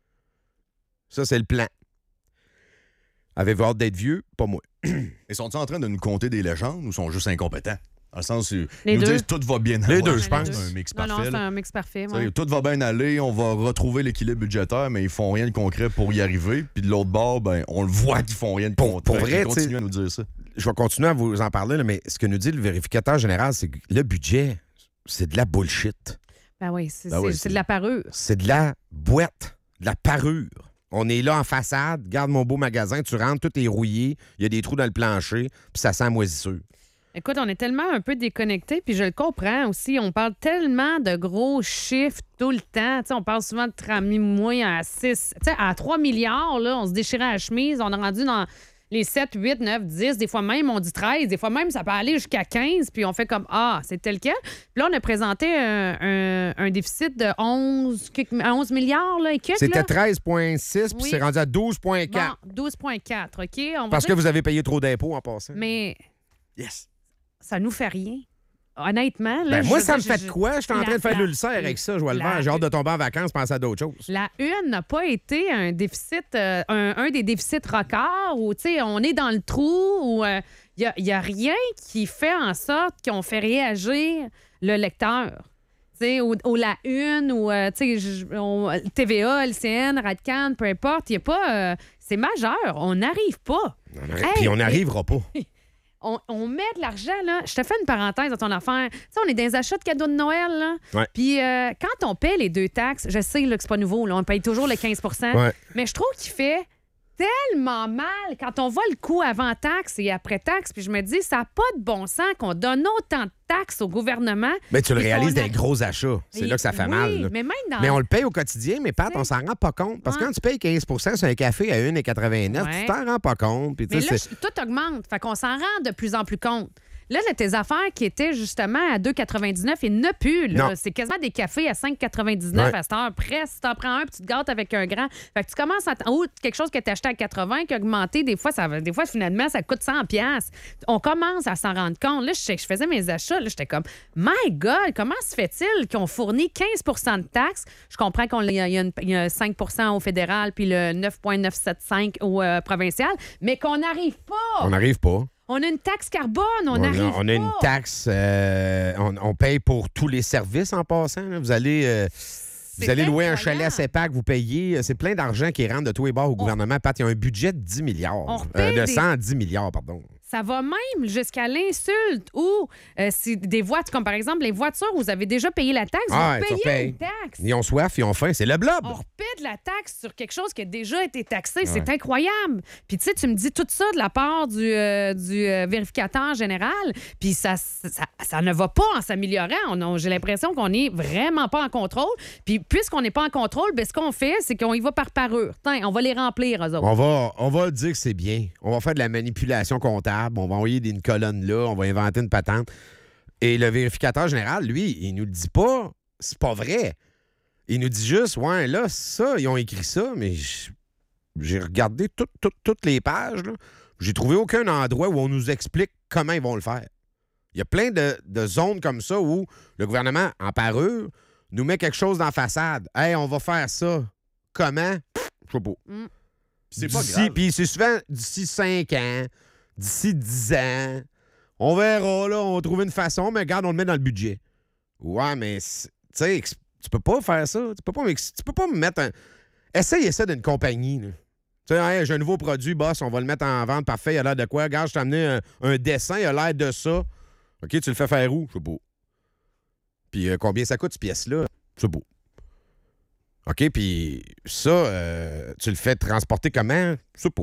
Ça, c'est le plan. Avez-vous hâte d'être vieux? Pas moi. Ils sont-ils en train de nous compter des légendes ou sont juste incompétents? Dans le sens où Les ils nous deux. disent tout va bien Les aller. deux, Ouais, je pense. C'est un mix Non, parfait. c'est là. un mix parfait. Tu sais, Ouais. tout va bien aller, on va retrouver l'équilibre budgétaire, mais ils font rien de concret pour y arriver. Puis de l'autre bord, ben, on le voit qu'ils font rien de concret. pour vrai, Ils continuent tu sais- à nous dire ça. Je vais continuer à vous en parler, là, mais ce que nous dit le vérificateur général, c'est que le budget, c'est de la bullshit. Ben oui, c'est Ben oui, c'est de la parure. C'est de la boîte, de la parure. On est là en façade, garde mon beau magasin, tu rentres, tout est rouillé, il y a des trous dans le plancher, puis ça sent moisisseux. Écoute, on est tellement un peu déconnectés, puis je le comprends aussi. On parle tellement de gros chiffres tout le temps. Tu sais, on parle souvent de tramway à 6, tu sais, à 3 milliards, là, on se déchirait la chemise. On est rendu dans les 7, 8, 9, 10. Des fois même, on dit 13. Des fois même, ça peut aller jusqu'à 15. Puis on fait comme, c'est tel quel. Puis là, on a présenté un déficit de 11 milliards, là, et quelques, C'était là. 13,6, puis Oui. c'est rendu à 12,4. Bon, 12,4, OK? On va Parce que dire- vous avez payé trop d'impôts en passant. Mais Yes. ça nous fait rien. Honnêtement, là... Ben, moi, je- ça me je- fait je- de quoi? Je suis en train de faire l'ulcère avec ça. Je vais le la- faire. J'ai hâte de tomber en vacances, penser à d'autres choses. La une n'a pas été un déficit, un des déficits records où, tu sais, on est dans le trou, où il n'y a rien qui fait en sorte qu'on fait réagir le lecteur. Tu sais, ou la une, ou, tu sais, TVA, LCN, Radcan, peu importe, il n'y a pas... c'est majeur. On n'arrive pas. Puis on Hey, n'arrivera pas. On met de l'argent, là. Je te fais une parenthèse dans ton affaire. Tu sais, on est dans les achats de cadeaux de Noël, là. Ouais. Puis quand on paie les 2 taxes, je sais là, que c'est pas nouveau, là, on paye toujours le 15 Ouais. mais je trouve qu'il fait tellement mal quand on voit le coût avant taxe et après taxe. Puis je me dis, ça n'a pas de bon sens qu'on donne autant de taxes au gouvernement. Mais tu le puis réalises qu'on dans les gros achats. C'est là que ça fait oui, mal. là. Mais même dans... Mais on le paye au quotidien, mais Pat, on s'en rend pas compte. Parce que Ouais. quand tu payes 15 sur un café à 1,89, Ouais. tu t'en rends pas compte. Puis, tu Mais sais, là, c'est- tout augmente. Fait qu'on s'en rend de plus en plus compte. Là, tes affaires qui étaient justement à 2,99 et ne plus. là. Non. C'est quasiment des cafés à 5,99 Ouais. à cette heure. Presque, si t'en prends un puis tu te gâtes avec un grand. Fait que tu commences à... Ou quelque chose que tu acheté à 80 qui a augmenté. Des fois, finalement, ça coûte 100 $. On commence à s'en rendre compte. Là, je faisais mes achats. Là, j'étais comme, my God, comment se fait-il qu'on fournit 15 de taxes? Je comprends qu'il y a 5 au fédéral puis le 9,975 au provincial, mais qu'on n'arrive pas. on n'arrive pas. On a une taxe carbone, on n'arrive pas. On a une taxe. On paye pour tous les services en passant. là. Vous allez louer un chalet à incroyable. CEPAC, vous payez. C'est plein d'argent qui rentre de tous les bords au gouvernement. Pat, il y a un budget de 10 milliards. On repaye de des- 110 milliards, pardon. Ça va même jusqu'à l'insulte ou si des voitures, comme par exemple les voitures où vous avez déjà payé la taxe, Ah, vous tu payez repayes. une taxe. Ils ont soif, ils ont faim. C'est le blob. On repaie de la taxe sur quelque chose qui a déjà été taxé. C'est incroyable. Puis, tu sais, tu me dis tout ça de la part du vérificateur général, puis ça ne va pas en s'améliorant. J'ai l'impression qu'on n'est vraiment pas en contrôle. Puis, puisqu'on n'est pas en contrôle, ben, ce qu'on fait, c'est qu'on y va par parure. Tiens, on va les remplir, eux autres. On va dire que c'est bien. On va faire de la manipulation comptable. On va envoyer une colonne là. On va inventer une patente. Et le vérificateur général, lui, il nous le dit pas. C'est pas vrai. Il nous dit juste, ouais, là, ça, ils ont écrit ça, mais j'ai regardé toutes les pages. Là. J'ai trouvé aucun endroit où on nous explique comment ils vont le faire. Il y a plein de zones comme ça où le gouvernement, en parure, nous met quelque chose dans la façade. Hey, on va faire ça. Comment? Je sais pas. C'est pas D'ici- grave. Puis c'est souvent d'ici 5 ans, d'ici 10 ans. On verra, là, on va trouver une façon, mais regarde, on le met dans le budget. Ouais, mais, tu sais, tu peux pas faire ça. Tu peux pas me mettre un... Essaye ça d'une compagnie, là. Tu sais, hey, j'ai un nouveau produit, boss, on va le mettre en vente, parfait, il a l'air de quoi? Regarde, je t'ai amené un dessin, il a l'air de ça. OK, tu le fais faire où? Je sais pas. Puis combien ça coûte, cette pièce-là? Je sais pas. OK, puis ça, tu le fais transporter comment? Je sais pas.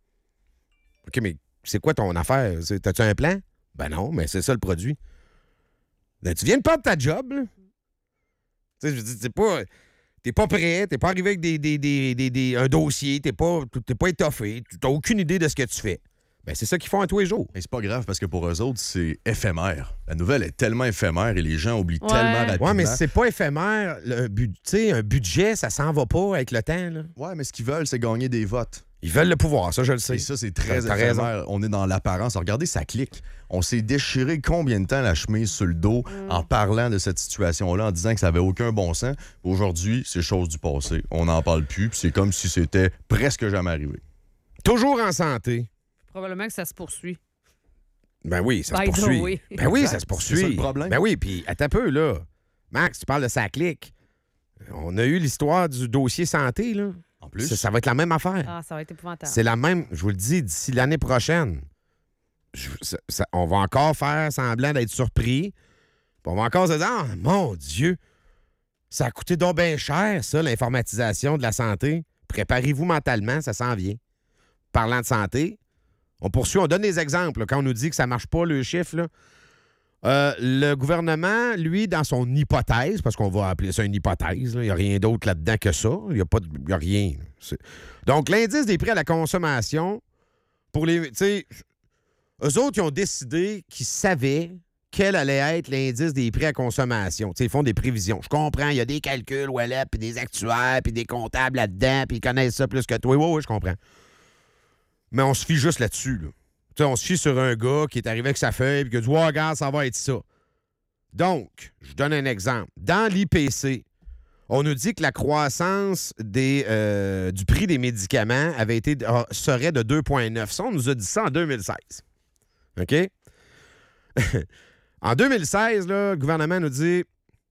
OK, mais c'est quoi ton affaire? T'as-tu un plan? Ben non, mais c'est ça le produit. Ben, tu viens de perdre ta job, là. Tu sais, je veux dire, t'es pas prêt, t'es pas arrivé avec un dossier, t'es pas étoffé, t'as aucune idée de ce que tu fais. Ben, c'est ça qu'ils font à tous les jours. Mais c'est pas grave parce que pour eux autres, c'est éphémère. La nouvelle est tellement éphémère et les gens oublient Ouais. tellement rapidement. Ouais, mais c'est pas éphémère. Un budget, ça s'en va pas avec le temps. Là. Ouais, mais ce qu'ils veulent, c'est gagner des votes. Ils veulent le pouvoir, ça, je le sais. Et ça, c'est très T'as éphémère. raison. On est dans l'apparence. Regardez, ça clique. On s'est déchiré combien de temps la chemise sur le dos en parlant de cette situation-là, en disant que ça avait aucun bon sens. Aujourd'hui, c'est chose du passé. On n'en parle plus, puis c'est comme si c'était presque jamais arrivé. Toujours en santé. Probablement que ça se poursuit. Ben oui, ça se By the poursuit. way. Ben oui, ça se C'est poursuit. ça le problème. Ben oui, puis attends un peu, là. Max, tu parles de ça clique. On a eu l'histoire du dossier santé, là. En plus, Ça va être la même affaire. Ah, ça va être épouvantable. C'est la même, je vous le dis, d'ici l'année prochaine. On va encore faire semblant d'être surpris. Puis on va encore se dire, ah, mon Dieu, ça a coûté donc bien cher, ça, l'informatisation de la santé. Préparez-vous mentalement, ça s'en vient. Parlant de santé, on poursuit, on donne des exemples. Là, quand on nous dit que ça ne marche pas, le chiffre, là. Le gouvernement, lui, dans son hypothèse, parce qu'on va appeler ça une hypothèse, il n'y a rien d'autre là-dedans que ça. Il n'y a rien. Donc, l'indice des prix à la consommation, pour les. Tu sais, eux autres, ils ont décidé qu'ils savaient quel allait être l'indice des prix à consommation. Tu sais, ils font des prévisions. Je comprends, il y a des calculs, voilà, puis des actuaires, puis des comptables là-dedans, puis ils connaissent ça plus que toi. Oui, je comprends. Mais on se fie juste là-dessus, là. Tu sais, on se fie sur un gars qui est arrivé avec sa feuille et qui a dit « Ouais, regarde, ça va être ça. » Donc, je donne un exemple. Dans l'IPC, on nous dit que la croissance du prix des médicaments serait de 2,9. Ça, on nous a dit ça en 2016. OK? En 2016, là, le gouvernement nous dit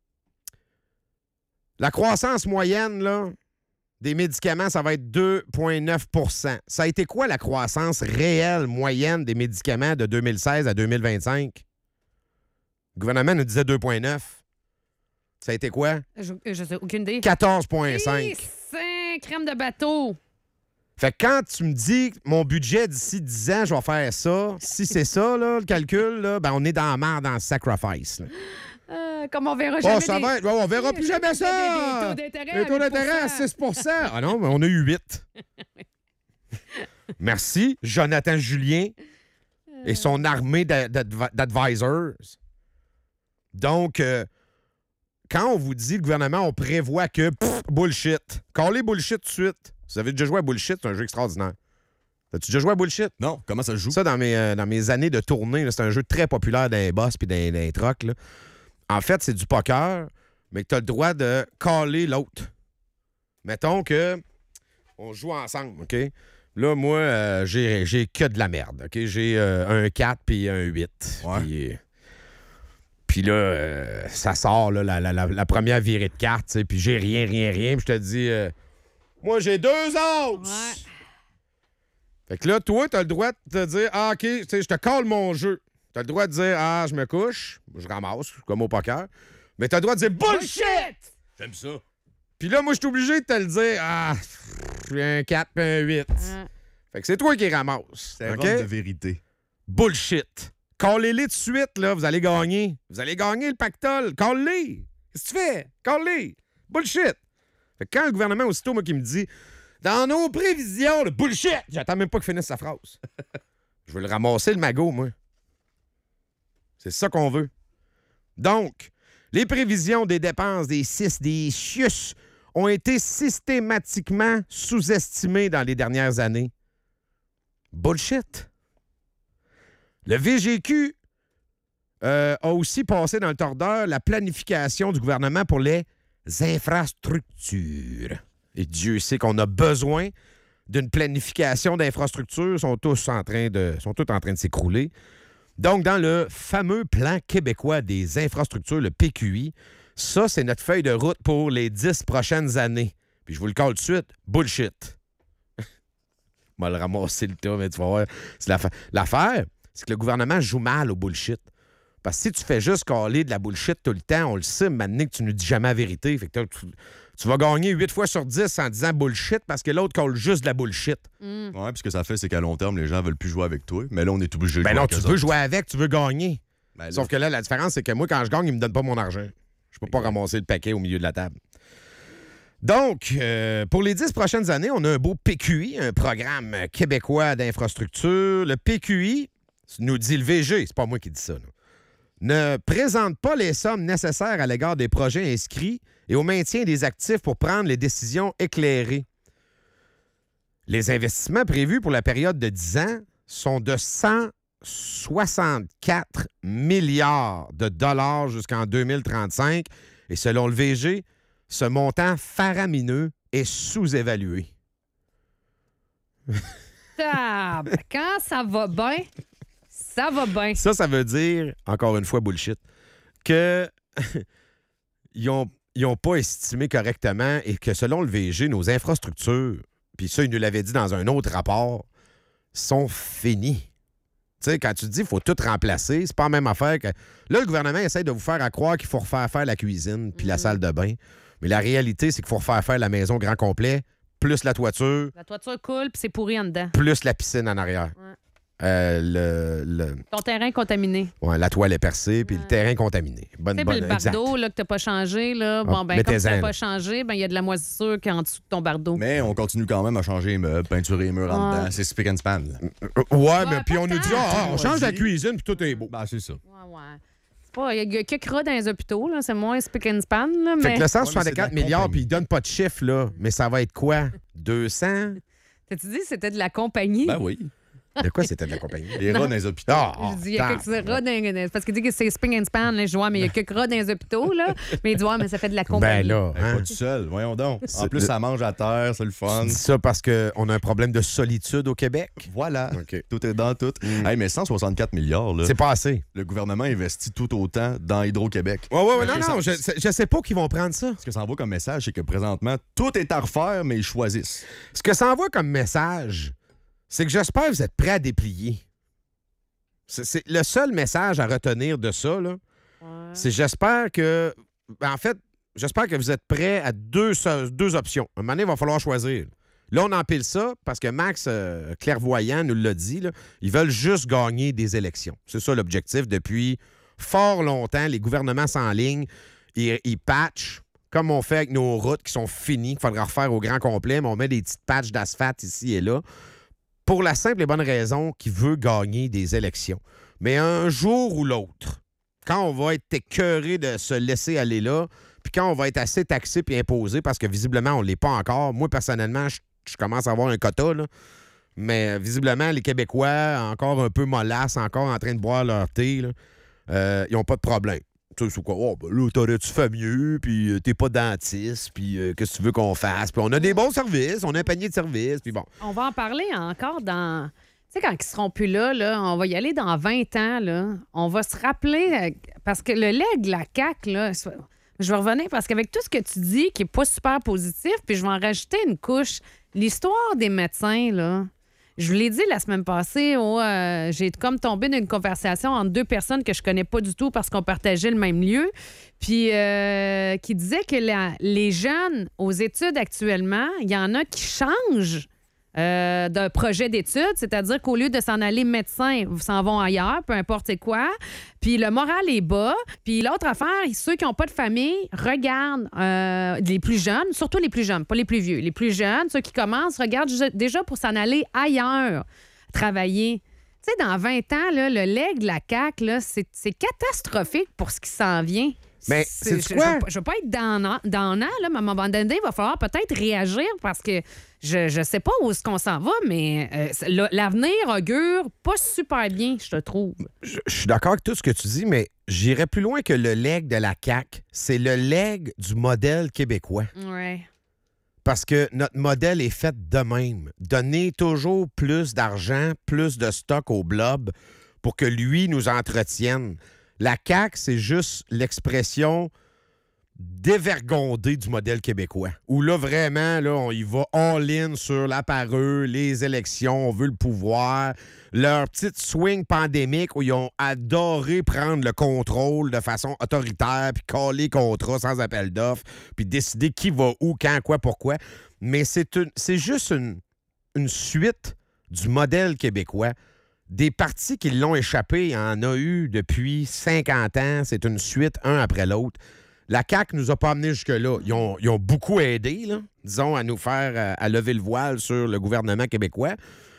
la croissance moyenne, là, des médicaments, ça va être 2,9 %. Ça a été quoi la croissance réelle moyenne des médicaments de 2016 à 2025? Le gouvernement nous disait 2,9. Ça a été quoi? Je sais, aucune idée. 14,5. Crème de bateau. Fait que quand tu me dis mon budget d'ici 10 ans, je vais faire ça, si c'est ça, là, le calcul, là, ben on est dans la merde, dans le sacrifice. Là. Comme on verra jamais. On verra plus jamais ça! Des taux d'intérêt. Les taux d'intérêt à 6 Ah non, mais on a eu 8. Merci, Jonathan Julien et son armée d'advisors. Donc, quand on vous dit, le gouvernement, on prévoit que bullshit. Callez bullshit tout de suite. Vous avez déjà joué à bullshit, c'est un jeu extraordinaire. As-tu déjà joué à bullshit? non, comment ça se joue? Ça, dans mes années de tournée, là, c'est un jeu très populaire dans les boss puis dans les trucks. Là. En fait, c'est du poker, mais tu as le droit de caller l'autre. Mettons que on joue ensemble, OK? Là, moi, j'ai que de la merde, OK? J'ai un 4 puis un 8. Ouais. Puis là, ça sort, là, la première virée de cartes, puis j'ai rien. Puis je te dis, moi, j'ai 2 autres! Ouais. Fait que là, toi, t'as le droit de te dire, ah, OK, tu sais, je te colle mon jeu. T'as le droit de dire, ah, je me couche, je ramasse, comme au poker. Mais t'as le droit de dire, bullshit! J'aime ça. Puis là, moi, je suis obligé de te le dire, ah, j'ai un 4 puis un 8. Fait que c'est toi qui ramasse. C'est un OK? rôle de vérité. Bullshit. Callez-les tout de suite, là, vous allez gagner. Vous allez gagner le pactole. Call-les. Qu'est-ce que tu fais? Call-les. Bullshit. Fait que quand le gouvernement, aussitôt, moi, qui me dit, dans nos prévisions, le bullshit, j'attends même pas qu'il finisse sa phrase. Je veux le ramasser, le magot, moi. C'est ça qu'on veut. Donc, les prévisions des dépenses des CIS, des CIUS, ont été systématiquement sous-estimées dans les dernières années. Bullshit. Le VGQ a aussi passé dans le tordeur la planification du gouvernement pour les infrastructures. Et Dieu sait qu'on a besoin d'une planification d'infrastructures. Ils sont tous en train de s'écrouler. Donc, dans le fameux plan québécois des infrastructures, le PQI, ça, c'est notre feuille de route pour les 10 prochaines années. Puis je vous le colle tout de suite, bullshit. On va le ramasser le tas, mais tu vas voir. C'est l'affaire, c'est que le gouvernement joue mal au bullshit. Parce que si tu fais juste caler de la bullshit tout le temps, on le sait, maintenant que tu ne dis jamais la vérité. Fait que tu vas gagner 8 fois sur 10 en disant bullshit parce que l'autre colle juste de la bullshit. Ouais, puis ce que ça fait, c'est qu'à long terme, les gens veulent plus jouer avec toi. Mais là, on est obligé de Ben jouer non, avec tu eux veux autres. jouer avec, tu veux gagner. Ben là, Sauf que là, la différence, c'est que moi, quand je gagne, ils me donnent pas mon argent. Je peux pas ramasser le paquet au milieu de la table. Donc, pour les 10 prochaines années, on a un beau PQI, un programme québécois d'infrastructure. Le PQI, nous dit le VG, c'est pas moi qui dis ça, là, ne présente pas les sommes nécessaires à l'égard des projets inscrits et au maintien des actifs pour prendre les décisions éclairées. Les investissements prévus pour la période de 10 ans sont de 164 milliards de dollars jusqu'en 2035 et selon le VG, ce montant faramineux est sous-évalué. Quand ça va bien, ça va bien. Ça veut dire, encore une fois, bullshit, que ils ont pas estimé correctement et que selon le VG, nos infrastructures, puis ça, ils nous l'avaient dit dans un autre rapport, sont finies. Tu sais, quand tu te dis qu'il faut tout remplacer, c'est pas la même affaire que... Là, le gouvernement essaie de vous faire croire qu'il faut refaire faire la cuisine puis la salle de bain. Mais la réalité, c'est qu'il faut refaire faire la maison grand complet, plus la toiture. La toiture coule puis c'est pourri en dedans. Plus la piscine en arrière. Ouais. Ton terrain contaminé. Ouais, la toile est percée, puis le terrain contaminé. Tu sais, le bardeau là, que tu n'as pas changé, là, bon, ben, comme tu n'as pas changé, ben, il y a de la moisissure qui est en dessous de ton bardeau. Mais on continue quand même à changer les meubles, peinturer les murs en dedans. C'est spick and span. Mais puis on nous dit, on change la cuisine, puis tout est beau. Ben, c'est ça. Il y a quelques rats dans les hôpitaux, là, c'est moins spick and span. Là, mais... Fait que le 164 milliards, puis ils donnent pas de chiffre, là. Mais ça va être quoi? 200? T'as-tu dit que c'était de la compagnie? Ben oui. De quoi c'était de la compagnie? Les rats dans les hôpitaux. Je dis, il y a quelques rats dans... Parce qu'il dit que c'est spring and span. Là, je vois, mais il y a quelques rats dans les hôpitaux. Là. Mais il dit, mais ça fait de la compagnie. Ben là, Pas tout seul, voyons donc. En plus, ça mange à terre, c'est le fun. Tu dis ça parce qu'on a un problème de solitude au Québec? Voilà. Okay. Tout est dans tout. Hey, mais 164 milliards, là. C'est pas assez. Le gouvernement investit tout autant dans Hydro-Québec. Ouais, non, je sais pas qu'ils vont prendre ça. Ce que ça envoie comme message, c'est que présentement, tout est à refaire, mais ils choisissent. Ce que ça envoie comme message, c'est que j'espère que vous êtes prêts à déplier. C'est le seul message à retenir de ça, là. Ouais. C'est j'espère que... En fait, j'espère que vous êtes prêts à deux options. À un moment donné, il va falloir choisir. Là, on empile ça parce que Max Clairvoyant nous l'a dit. Là, ils veulent juste gagner des élections. C'est ça l'objectif. Depuis fort longtemps, les gouvernements s'enlignent, ils patchent, comme on fait avec nos routes qui sont finies, qu'il faudra refaire au grand complet, mais on met des petites patchs d'asphalte ici et là. Pour la simple et bonne raison qu'il veut gagner des élections. Mais un jour ou l'autre, quand on va être écœuré de se laisser aller là, puis quand on va être assez taxé puis imposé, parce que visiblement, on ne l'est pas encore. Moi, personnellement, je commence à avoir un quota, là. Mais visiblement, les Québécois, encore un peu mollasses, encore en train de boire leur thé, là, ils n'ont pas de problème. Tu sais, c'est quoi? Oh, ben là, t'aurais-tu fait mieux, puis t'es pas dentiste, puis qu'est-ce que tu veux qu'on fasse? Puis on a des bons services, on a un panier de services, puis bon. On va en parler encore dans... Tu sais, quand ils seront plus là, on va y aller dans 20 ans, là. On va se rappeler... Parce que le leg, la CAQ, là... Je vais revenir parce qu'avec tout ce que tu dis, qui est pas super positif, puis je vais en rajouter une couche. L'histoire des médecins, là... Je vous l'ai dit la semaine passée, j'ai comme tombé dans une conversation entre deux personnes que je connais pas du tout parce qu'on partageait le même lieu, puis qui disaient que les jeunes aux études actuellement, il y en a qui changent d'un projet d'études, c'est-à-dire qu'au lieu de s'en aller médecin, ils s'en vont ailleurs, peu importe c'est quoi, puis le moral est bas. Puis l'autre affaire, ceux qui n'ont pas de famille, regardent les plus jeunes, surtout les plus jeunes, pas les plus vieux, les plus jeunes, ceux qui commencent, regardent déjà pour s'en aller ailleurs, travailler. Tu sais, dans 20 ans, là, le leg de la CAQ, là, c'est catastrophique pour ce qui s'en vient. Mais c'est quoi? Je veux pas être dans là, mais à un moment donné, il va falloir peut-être réagir parce que je sais pas où est-ce qu'on s'en va, mais l'avenir augure pas super bien, je te trouve. Je suis d'accord avec tout ce que tu dis, mais j'irais plus loin que le leg de la CAQ. C'est le leg du modèle québécois. Ouais. Parce que notre modèle est fait de même. Donner toujours plus d'argent, plus de stock au blob pour que lui nous entretienne. La CAQ, c'est juste l'expression dévergondée du modèle québécois. Où là, vraiment, là, on y va all-in sur la parure, les élections, on veut le pouvoir. Leur petite swing pandémique où ils ont adoré prendre le contrôle de façon autoritaire, puis caler contrat sans appel d'offres, puis décider qui va où, quand, quoi, pourquoi. Mais c'est juste une suite du modèle québécois. Des partis qui l'ont échappé, il y en a eu depuis 50 ans. C'est une suite, un après l'autre. La CAQ nous a pas amenés jusque-là. Ils ont beaucoup aidé, là, disons, à nous faire à lever le voile sur le gouvernement québécois.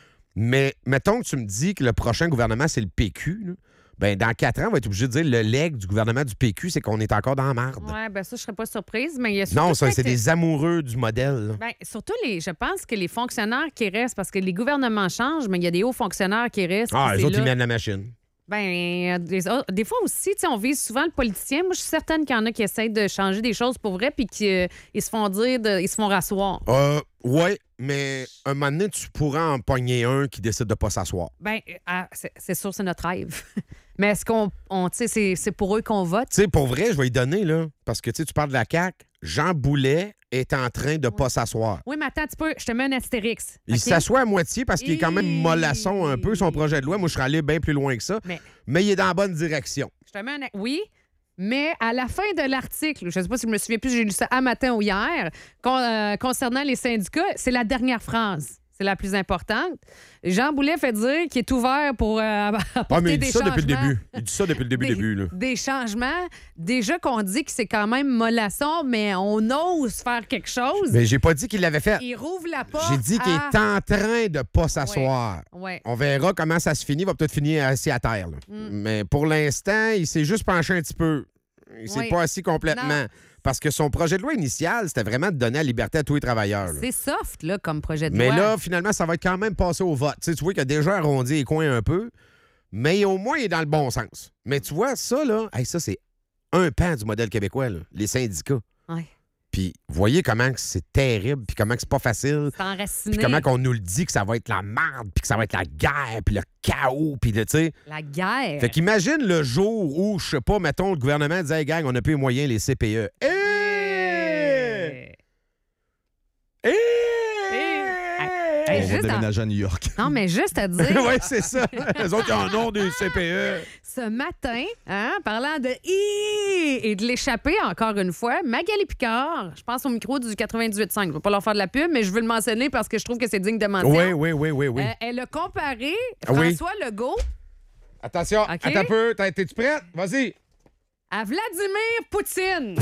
Mais mettons que tu me dis que le prochain gouvernement, c'est le PQ, là. Ben, dans 4 ans, on va être obligé de dire le leg du gouvernement du PQ, c'est qu'on est encore dans la marde. Oui, bien ça, je serais pas surprise, mais il y a surtout Non, ça, c'est peut-être- des amoureux du modèle. là. Ben, surtout, je pense que les fonctionnaires qui restent, parce que les gouvernements changent, mais il y a des hauts fonctionnaires qui restent. Ah, puis les c'est autres, ils là- mènent la machine. Ben, des fois aussi, tu sais, on vise souvent le politicien. Moi, je suis certaine qu'il y en a qui essayent de changer des choses pour vrai, puis qu'ils se font dire, ils se font rasseoir. Oui, mais un moment donné, tu pourras en pogner un qui décide de pas s'asseoir. Ben, c'est sûr, c'est notre rêve. Mais est-ce tu sais, c'est pour eux qu'on vote? Tu sais, pour vrai, je vais y donner, là, parce que tu parles de la CAQ. Jean Boulet est en train de pas s'asseoir. Oui, mais attends un petit peu, je te mets un astérix. Il OK? s'assoit à moitié parce qu'il est quand même mollasson un peu, son projet de loi. Moi, je serais allé bien plus loin que ça. Mais il est dans la bonne direction. Je te mets Oui, mais à la fin de l'article, je ne sais pas si je me souviens plus, j'ai lu ça à matin ou hier, concernant les syndicats, c'est la dernière phrase. C'est la plus importante. Jean Boulet fait dire qu'il est ouvert pour apporter mais il des dit ça changements. depuis le début. Il dit ça depuis le début, là. Des changements. Déjà qu'on dit que c'est quand même mollasson, mais on ose faire quelque chose. Mais j'ai pas dit qu'il l'avait fait. Il rouvre la porte. J'ai dit qu'il est en train de pas s'asseoir. Ouais. On verra comment ça se finit. Il va peut-être finir assis à terre. là. Mais pour l'instant, il s'est juste penché un petit peu. Il s'est pas assis complètement. Non. Parce que son projet de loi initial, c'était vraiment de donner la liberté à tous les travailleurs. là. C'est soft, là, comme projet de Mais loi. là, finalement, ça va être quand même passé au vote. Tu sais, tu vois qu'il a déjà arrondi les coins un peu, mais au moins, il est dans le bon sens. Mais tu vois, ça, là, ça, c'est un pan du modèle québécois, là, les syndicats. Ouais. Puis, voyez comment que c'est terrible, puis comment que c'est pas facile. C'est enraciné. Puis comment qu'on nous le dit que ça va être la merde, puis que ça va être la guerre, puis le chaos, puis tu sais. La guerre. Fait qu'imagine le jour où, je sais pas, mettons, le gouvernement disait, hey, gang, on n'a plus les moyens, les CPE. Hey, On va juste déménager à New York. Non, mais juste à dire, Oui, c'est ça. Les autres, ils en ont des CPE. ce matin, parlant de et de l'échapper encore une fois, Magali Picard, je pense au micro du 98.5. Je ne vais pas leur faire de la pub, mais je veux le mentionner parce que je trouve que c'est digne de mention. Oui. Elle a comparé Oui. François Legault Attention, OK. attends un peu. T'es-tu prête? Vas-y. à Vladimir Poutine.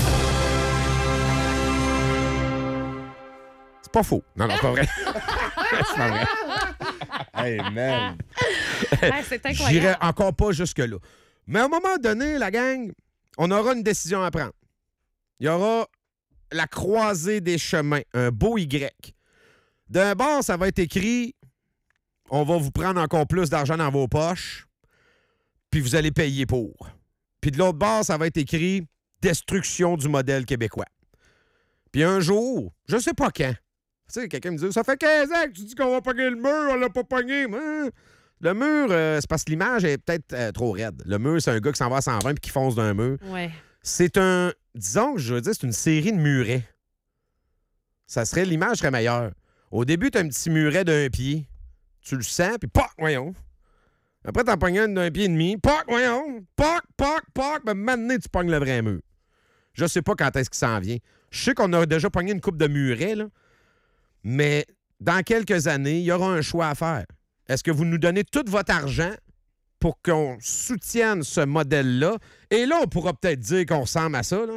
C'est pas faux. Non, c'est pas vrai. C'est pas vrai. Hey, man. C'est incroyable. J'irai encore pas jusque-là. Mais à un moment donné, la gang, on aura une décision à prendre. Il y aura la croisée des chemins, un beau Y. D'un bord, ça va être écrit « On va vous prendre encore plus d'argent dans vos poches, puis vous allez payer pour. » Puis de l'autre bord, ça va être écrit « Destruction du modèle québécois. » Puis un jour, je sais pas quand, tu sais, quelqu'un me dit « Ça fait 15 ans que tu dis qu'on va pogner le mur, on l'a pas pogné. » Le mur, c'est parce que l'image est peut-être trop raide. Le mur, c'est un gars qui s'en va à 120 puis qui fonce d'un mur. Ouais. C'est un... Disons que je veux dire, c'est une série de murets. L'image serait meilleure. Au début, t'as un petit muret d'un pied. Tu le sens, puis poc, voyons. Après, t'en pognes un d'un pied et demi. Poc, voyons. Poc. Ben, maintenant, tu pognes le vrai mur. Je sais pas quand est-ce qu'il s'en vient. Je sais qu'on a déjà pogné une coupe de murets, là. Mais dans quelques années, il y aura un choix à faire. Est-ce que vous nous donnez tout votre argent pour qu'on soutienne ce modèle-là? Et là, on pourra peut-être dire qu'on ressemble à ça, là.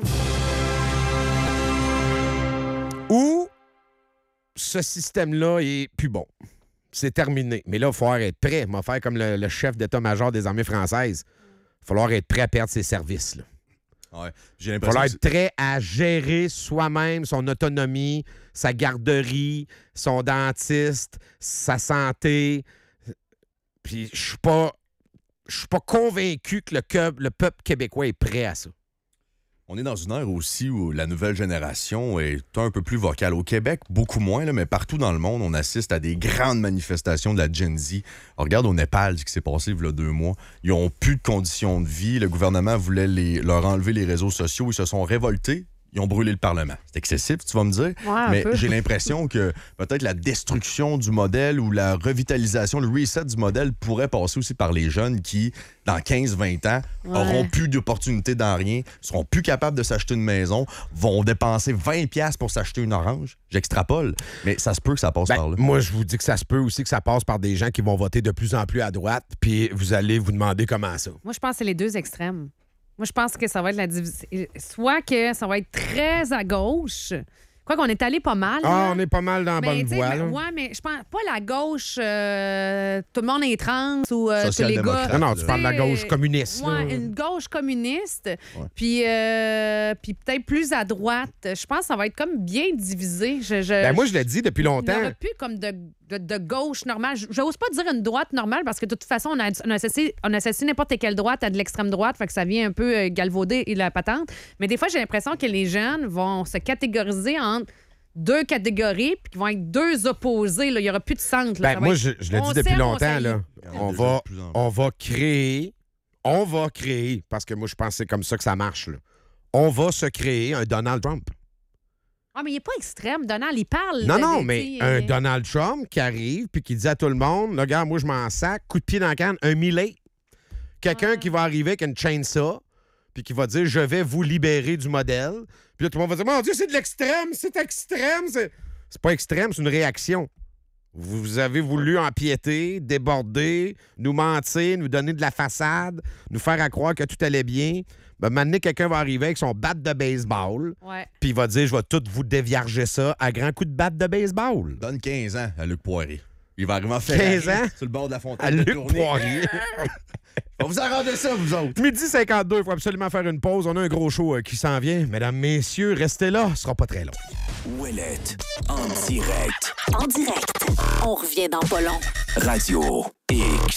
Ou ce système-là est plus bon. C'est terminé. Mais là, il va falloir être prêt. On va faire comme le chef d'état-major des armées françaises. Il va falloir être prêt à perdre ses services, là. Ouais. J'ai Il va l'impression falloir que être prêt à gérer soi-même son autonomie, sa garderie, son dentiste, sa santé. Puis je suis pas convaincu que le peuple québécois est prêt à ça. on est dans une ère aussi où la nouvelle génération est un peu plus vocale. Au Québec, beaucoup moins, là, mais partout dans le monde, on assiste à des grandes manifestations de la Gen Z. Alors, regarde au Népal, ce qui s'est passé il y a 2 mois. Ils n'ont plus de conditions de vie. Le gouvernement voulait leur enlever les réseaux sociaux. Ils se sont révoltés. Ils ont brûlé le Parlement. C'est excessif, tu vas me dire. Ouais, mais un peu. j'ai l'impression que peut-être la destruction du modèle ou la revitalisation, le reset du modèle pourrait passer aussi par les jeunes qui, dans 15-20 ans, auront plus d'opportunités dans rien, seront plus capables de s'acheter une maison, vont dépenser 20$ pour s'acheter une orange. J'extrapole, mais ça se peut que ça passe par là. Moi, je vous dis que ça se peut aussi que ça passe par des gens qui vont voter de plus en plus à droite, puis vous allez vous demander comment ça. Moi, je pense que c'est les deux extrêmes. Moi, je pense que ça va être la division. Soit que ça va être très à gauche. Quoi qu'on est allé pas mal. Ah, là. on est pas mal dans la bonne tu sais, voie. Là. ouais, mais je pense pas la gauche, tout le monde est trans ou tous les gars. Social-démocrate. Non, non, tu parles de la Tu sais, gauche communiste. là. Ouais, une gauche communiste. Puis peut-être plus à droite. Je pense que ça va être comme bien divisé. Ben, moi, je l'ai dit depuis Il n'y longtemps. aura plus comme de gauche normale. J'ose pas dire une droite normale parce que de toute façon, on associe n'importe quelle droite à de l'extrême droite, fait que ça vient un peu galvauder la patente. Mais des fois, j'ai l'impression que les jeunes vont se catégoriser entre deux catégories puis qu'ils vont être deux opposés. Là. Il n'y aura plus de centre. Là. Ben, moi, je l'ai dit depuis longtemps. Là. On va créer, parce que moi, je pense que c'est comme ça que ça marche. Là. On va se créer un Donald Trump. Ah, mais il n'est pas extrême. Donald, il parle. Non, mais un Donald Trump qui arrive puis qui dit à tout le monde, là, regarde, moi, je m'en sac, coup de pied dans la canne, un Millet. Quelqu'un qui va arriver avec une chainsaw puis qui va dire, je vais vous libérer du modèle. Puis là, tout le monde va dire, mon Dieu, c'est de l'extrême, c'est extrême. C'est pas extrême, c'est une réaction. Vous avez voulu empiéter, déborder, nous mentir, nous donner de la façade, nous faire à croire que tout allait bien. Ben, maintenant, quelqu'un va arriver avec son batte de baseball, puis il va dire, je vais tout vous dévierger ça à grands coups de batte de baseball. Donne 15 ans à Luc Poirier. Il va arriver en 15 ans? sur le bord de la fontaine. À de Luc tournée. Poirier. On vous arrangez ça, vous autres. Midi 52, il faut absolument faire une pause. On a un gros show qui s'en vient. Mesdames, messieurs, restez là, ce sera pas très long. Ouellette, en direct. En direct. On revient dans pas long. Radio X.